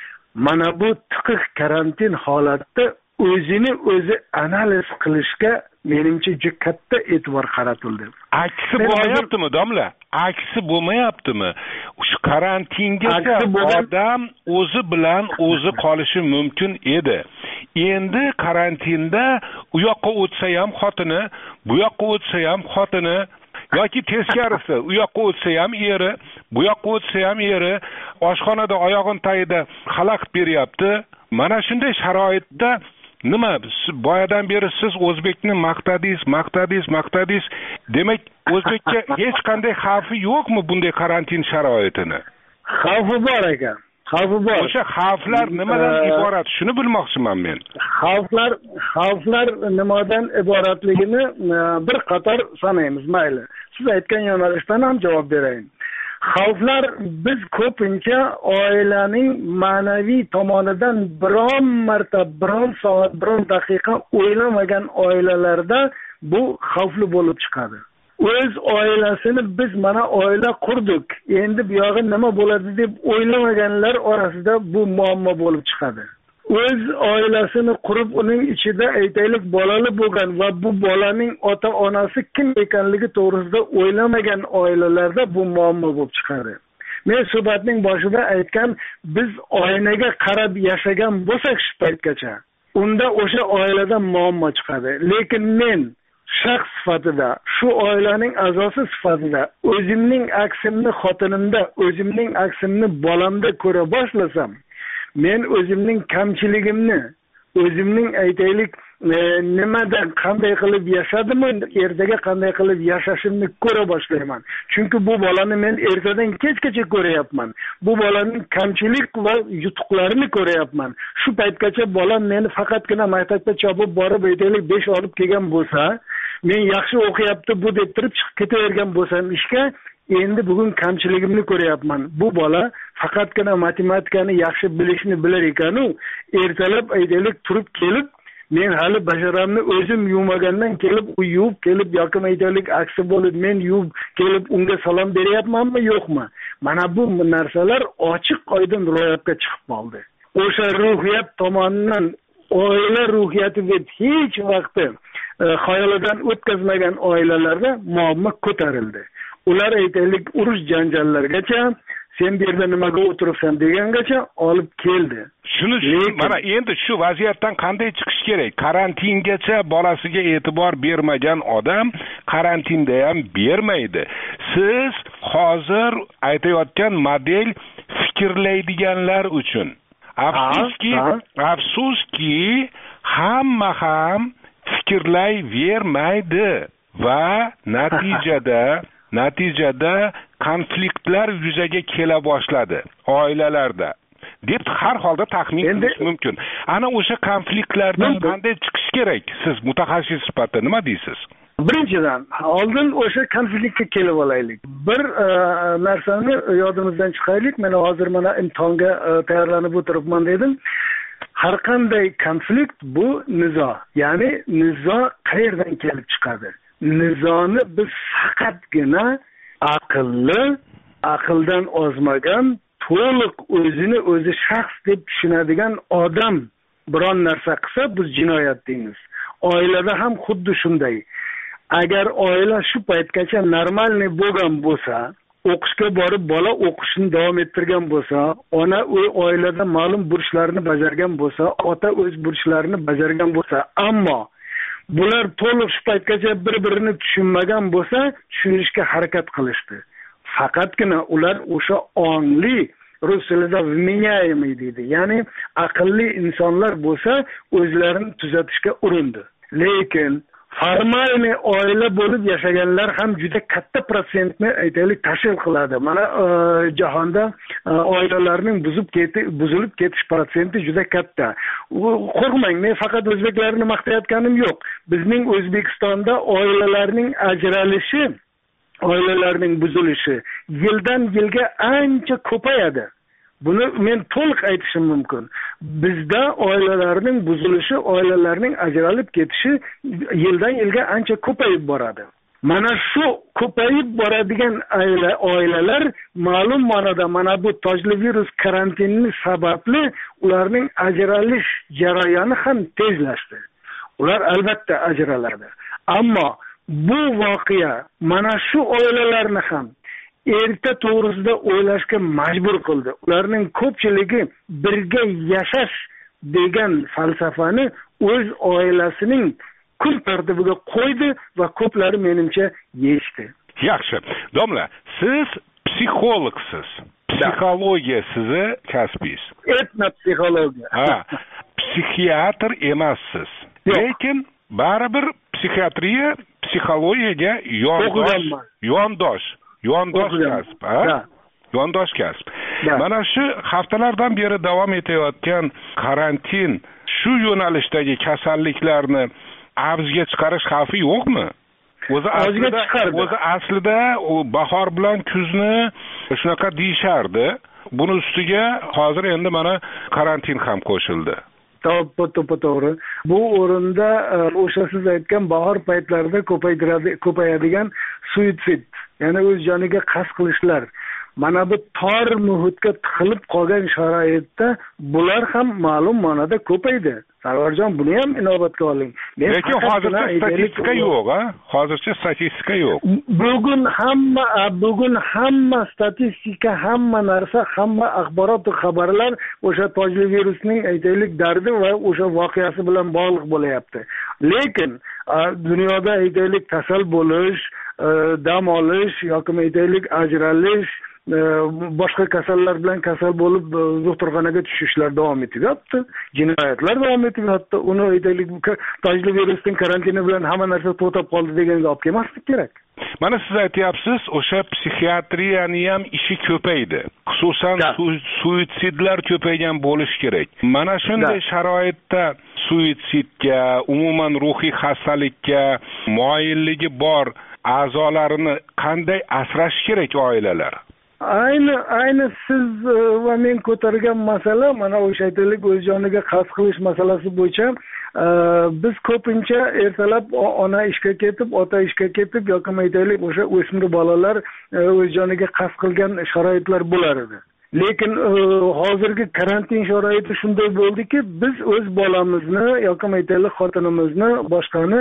S15: mana bu tiqiq karantin holatda o'zini o'zi analiz qilishga menimcha juda katta e'tibor qaratildi.
S3: Aksi bo'lmayaptimi, domla? Aksi bo'lmayaptimi? Shu karantingacha odam o'zi bilan o'zi qolishi mumkin edi. Endi karantinda u yoqqa o'tsa ham xotini, bu yoqqa o'tsa ham xotini yoki teskarisi, u yoqqa o'tsa ham eri, bu yoqqa o'tsa ham eri oshxonada oyog'in tagida xalaqit beryapti. Mana shunday sharoitda nima boyadan beri siz o'zbekni maqtadingiz, maqtadingiz, maqtadingiz. Demak, o'zbekka hech qanday xavfi yo'qmi bunday karantin sharoitini?
S15: Xavfi bor ekan. Xavfi bor.
S3: O'sha xavflar nimadan iborat? Shuni bilmoqchiman men.
S15: Xavflar, xavflar nimadan iboratligini bir qator sanaymiz, mayli. Siz aytgan yo'nalishdan ham javob berayin. Xavflar biz ko'pincha oilaning ma'naviy tomonidan biron marta, biron soat, biron daqiqa o'ylamagan oilalarda bu xavfli bo'lib chiqadi. O'z oilasini biz mana oila qurdik, endi bu yog'i nima bo'ladi deb o'ylamaganlar orasida bu muammo bo'lib chiqadi. O'z oilasini qurib, uning ichida aytaylik bolali bo'lgan va bu bolaning ota-onasi kim ekanligi to'g'risida o'ylamagan oilalarda bu muammo bo'lib chiqadi. Men suhbatning boshida aytgan, biz oynaga qarab yashagan bo'lsak shu paytgacha, unda o'sha oilada muammo chiqadi. Lekin men shaxs sifatida, shu oilaning a'zosi sifatida o'zimning aksimni xotinimda, o'zimning aksimni bolamda ko'ra boshlasam, men o'zimning kamchiligimni, o'zimning aytaylik e, nimada qanday qilib yashadim, ertaga qanday qilib yashashimni ko'ra boshlayman. Chunki bu bolani men ertadan kechgacha ko'rayapman. Bu bolaning kamchilik va yutuqlarini ko'rayapman. Shu paytgacha bolam meni faqatgina maktabga chopib borib aytaylik besh olib kelgan bo'lsa, men yaxshi o'qiyapti bu deb turib chiqib ketavergan bo'lsam ishga, endi bugun kamchiligimni ko'rayapman. Bu bola faqatgina matematikani yaxshi bilishni bilar ekan-u, ertalab aytaylik turib kelib, men hali basharamni o'zim yuvmagandan kelib, u yuvib kelib yoki aytaylik aksi bo'lib men yuvib kelib unga salom beryapmanmi, yo'qmi? Mana bu narsalar ochiq oydin ro'yobga chiqib qoldi. O'sha ruhiyat tomonidan oila ruhiyati deb hech vaqti e, xayolidan o'tkazmagan oilalarda muammo ko'tarildi. Ular aytaylik urush janjallargacha, sen bu yerda nimaga o'tiribsan degangacha olib keldi.
S3: Shuni mana endi shu vaziyatdan qanday chiqish kerak? Karantingacha bolasiga e'tibor bermagan odam karantinda ham bermaydi. Siz hozir aytayotgan model fikrlaydiganlar uchun. Afsuski, afsuski hamma ham fikrlayvermaydi va natijada natijada konfliktlar yuzaga kela boshladi oilalarda deb har holda taxmin qilish mumkin. Ana o'sha konfliktlardan qanday chiqish kerak? Siz mutaxassis sifatida nima deysiz?
S15: Birinchidan, oldin o'sha konfliktga kelib olaylik. Bir narsani yodimizdan chiqaylik. Men hozir mana imtihonga tayyorlanib o'tiribman dedim. Har qanday konflikt bu nizo. Ya'ni nizo qayerdan kelib chiqadi? Nizoni biz faqatgina aqlli, aqldan ozmagan, to'liq o'zini o'zi shaxs deb tushunadigan odam biron narsa qilsa biz jinoyat deymiz. Oilada ham xuddi shunday. Agar oila shu paytgacha normalniy bo'lgan bo'lsa, o'qishga borib bola o'qishini davom ettirgan bo'lsa, ona o'z oilada ma'lum burchlarni bajargan bo'lsa, ota o'z burchlarini bajargan bo'lsa, ammo bular to'liq shu paytgacha bir-birini tushunmagan bo'lsa, tushunishga harakat qilishdi. Faqatgina ular o'sha ongli, rus tilida vmenyayemый deydi. Ya'ni aqlli insonlar bo'lsa, o'zlarini tuzatishga urindi. Lekin formalniy oila bo'lib yashaganlar ham juda katta protsentni aytaylik tashkil qiladi. Mana jahonda oilalarning buzib ketib, buzilib ketish protsenti juda katta. Qo'rqmang, men faqat o'zbeklarni maqtayotganim yo'q. Bizning O'zbekistonda oilalarning ajralishi, oilalarning buzilishi yildan yilga ancha ko'payadi. Buni men to'liq aytishim mumkin. Bizda oilalarning buzilishi, oilalarning ajralib ketishi yildan yilga ancha ko'payib boradi. Mana shu ko'payib boradigan oila oilalar ma'lum ma'noda mana bu tojli virus karantini sababli ularning ajralish jarayoni ham tezlashdi. Ular albatta ajraladi. Ammo bu voqea mana shu oilalarni ham erta to'g'risida o'ylashga majbur qildi. Ularning ko'pchiligi birga yashash degan falsafani o'z oilasining kun tartibiga qo'ydi va ko'plari menimcha yechdi.
S3: Yaxshi. Domla, siz psixologsiz. Psixologiya sizni kasbingiz.
S15: Etno psixologiya.
S3: Ha, psixiatr emassiz. Lekin baribir psixiatriya psixologiyaga yondosh, yondosh Yondosh kasb, ha? Yondosh kasb. Mana shu haftalardan beri davom etayotgan karantin shu yo'nalishdagi kasalliklarni avjga chiqarish xavfi yo'qmi? O'zi aslida o'zi aslida bahor bilan kuzni shunaqa deyishardi. Buni ustiga hozir endi mana karantin ham qo'shildi.
S15: To'g'ri. Bu o'rinda o'sha siz aytgan bahor paytlarida ko'payadigan suitsid, ya'ni o'z joniga qasd qilishlar. Mana bu tor muhitga tiqilib qolgan sharoitda bular ham ma'lum ma'noda ko'paydi. Sarvarjon, buni ham inobatga oling.
S3: Lekin hozircha statistika yo'q, ha? Hozircha statistika yo'q.
S15: Bugun hamma bugun hamma statistika, hamma narsa, hamma axborot va xabarlar o'sha tojli virusning aytaylik dardi va o'sha voqeasi bilan bog'liq bo'layapti. Lekin dunyoda aytaylik kasal bo'lish, dam olish yoki aytaylik ajralish, boshqa kasallar bilan kasal bo'lib doktorxonaga tushishlar davom etyapti. Jinoyatlar davom etyapti. Uni aytaylik tojli virusning karantini bilan hamma narsa to'xtab qoldi deganga olib kelmaslik kerak.
S3: Mana siz aytyapsiz, o'sha psixiatriyani ham ishi ko'paydi. Xususan suitsidlar ko'paygan bo'lish kerak. Mana shunday sharoitda suitsidga, umuman ruhiy xastalikka moyilligi bor a'zolarini qanday asrash kerak oilalar?
S15: Ayni ayni siz va men ko'targan masala mana o'sha aytaylik o'z joniga qasd qilish masalasi bo'yicha biz ko'pincha ertalab ona ishga ketib, ota ishga ketib yoki aytaylik o'sha o'smir bolalar o'z joniga qasd qilgan sharoitlar bo'lar edi. Lekin hozirgi karantin sharoiti shunday bo'ldiki, biz o'z bolamizni yoki aytaylik xotinimizni, boshqani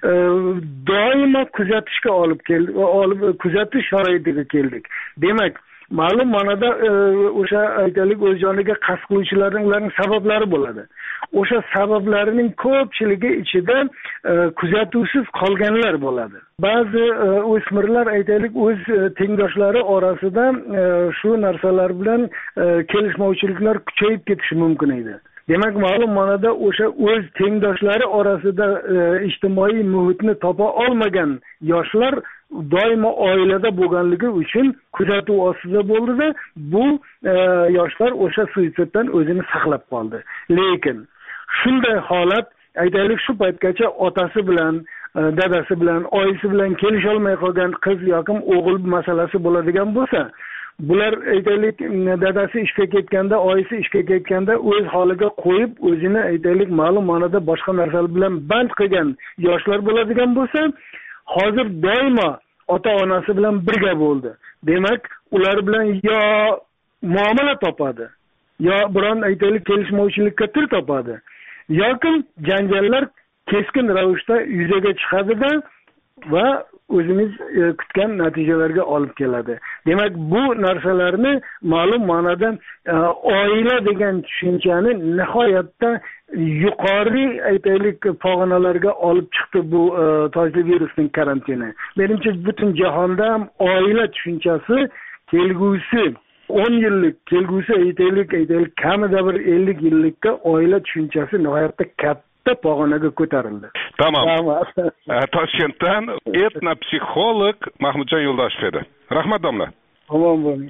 S15: doimo kuzatishga olib keldik, olib kuzatish sharoitiga keldik. Demak, ma'lum ma'noda o'sha aytaylik o'z joniga qasd qiluvchilarning ularning sabablari bo'ladi. O'sha sabablarining ko'pchiligi ichida kuzatuvsiz qolganlar bo'ladi. Ba'zi o'smirlar aytaylik o'z tengdoshlari orasida shu narsalar bilan kelishmovchiliklar kuchayib ketishi mumkin edi. Demak, ma'lum ma'noda o'sha o'z tengdoshlari orasida ijtimoiy muhitni topa olmagan yoshlar doimo oilada bo'lganligi uchun kuzatuv ostida bo'ldida bu e, yoshlar o'sha suitsiddan o'zini saqlab qoldi. Lekin shunday holat aytaylik shu paytgacha otasi bilan dadasi bilan oyisi bilan kelisha olmay qolgan qiz yoki o'g'il masalasi bo'ladigan bo'lsa, bular aytaylik dadasi ishga ketganda, oyisi ishga ketganda o'z holiga qo'yib, o'zini aytaylik ma'lum ma'noda boshqa narsalar bilan band qilgan yoshlar bo'ladigan bo'lsa, hozir doimo ota-onasi bilan birga bo'ldi. Demak, ular bilan yo muomala topadi, yo biron aytaylik kelishmovchilikka til topadi, yoki janjallar keskin ravishda yuzaga chiqadida va o'zimiz e, kutgan natijalarga olib keladi. Demak, bu narsalarni ma'lum ma'noda e, oila degan tushunchani nihoyatda yuqori aytaylik pog'onalarga olib chiqdi bu e, tojli virusning karantini. Menimcha butun jahonda ham oila tushunchasi kelgusi o'n yillik, kelgusi aytaylik aytaylik kamida bir ellik yillikka oila tushunchasi nihoyatda katta pog'onaga ko'tarildi.
S3: Tamam. Toshkentdan etnopsixolog Mahmudjon Yo'ldoshev edi. Rahmat domla.
S15: Omon bo'ling.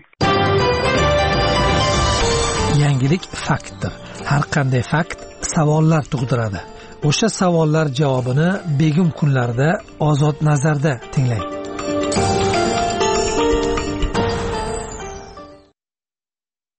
S14: Yangilik faktdir. Har qanday fakt savollar tug'diradi. O'sha savollar javobini begim kunlarda Ozod nazarda tinglang.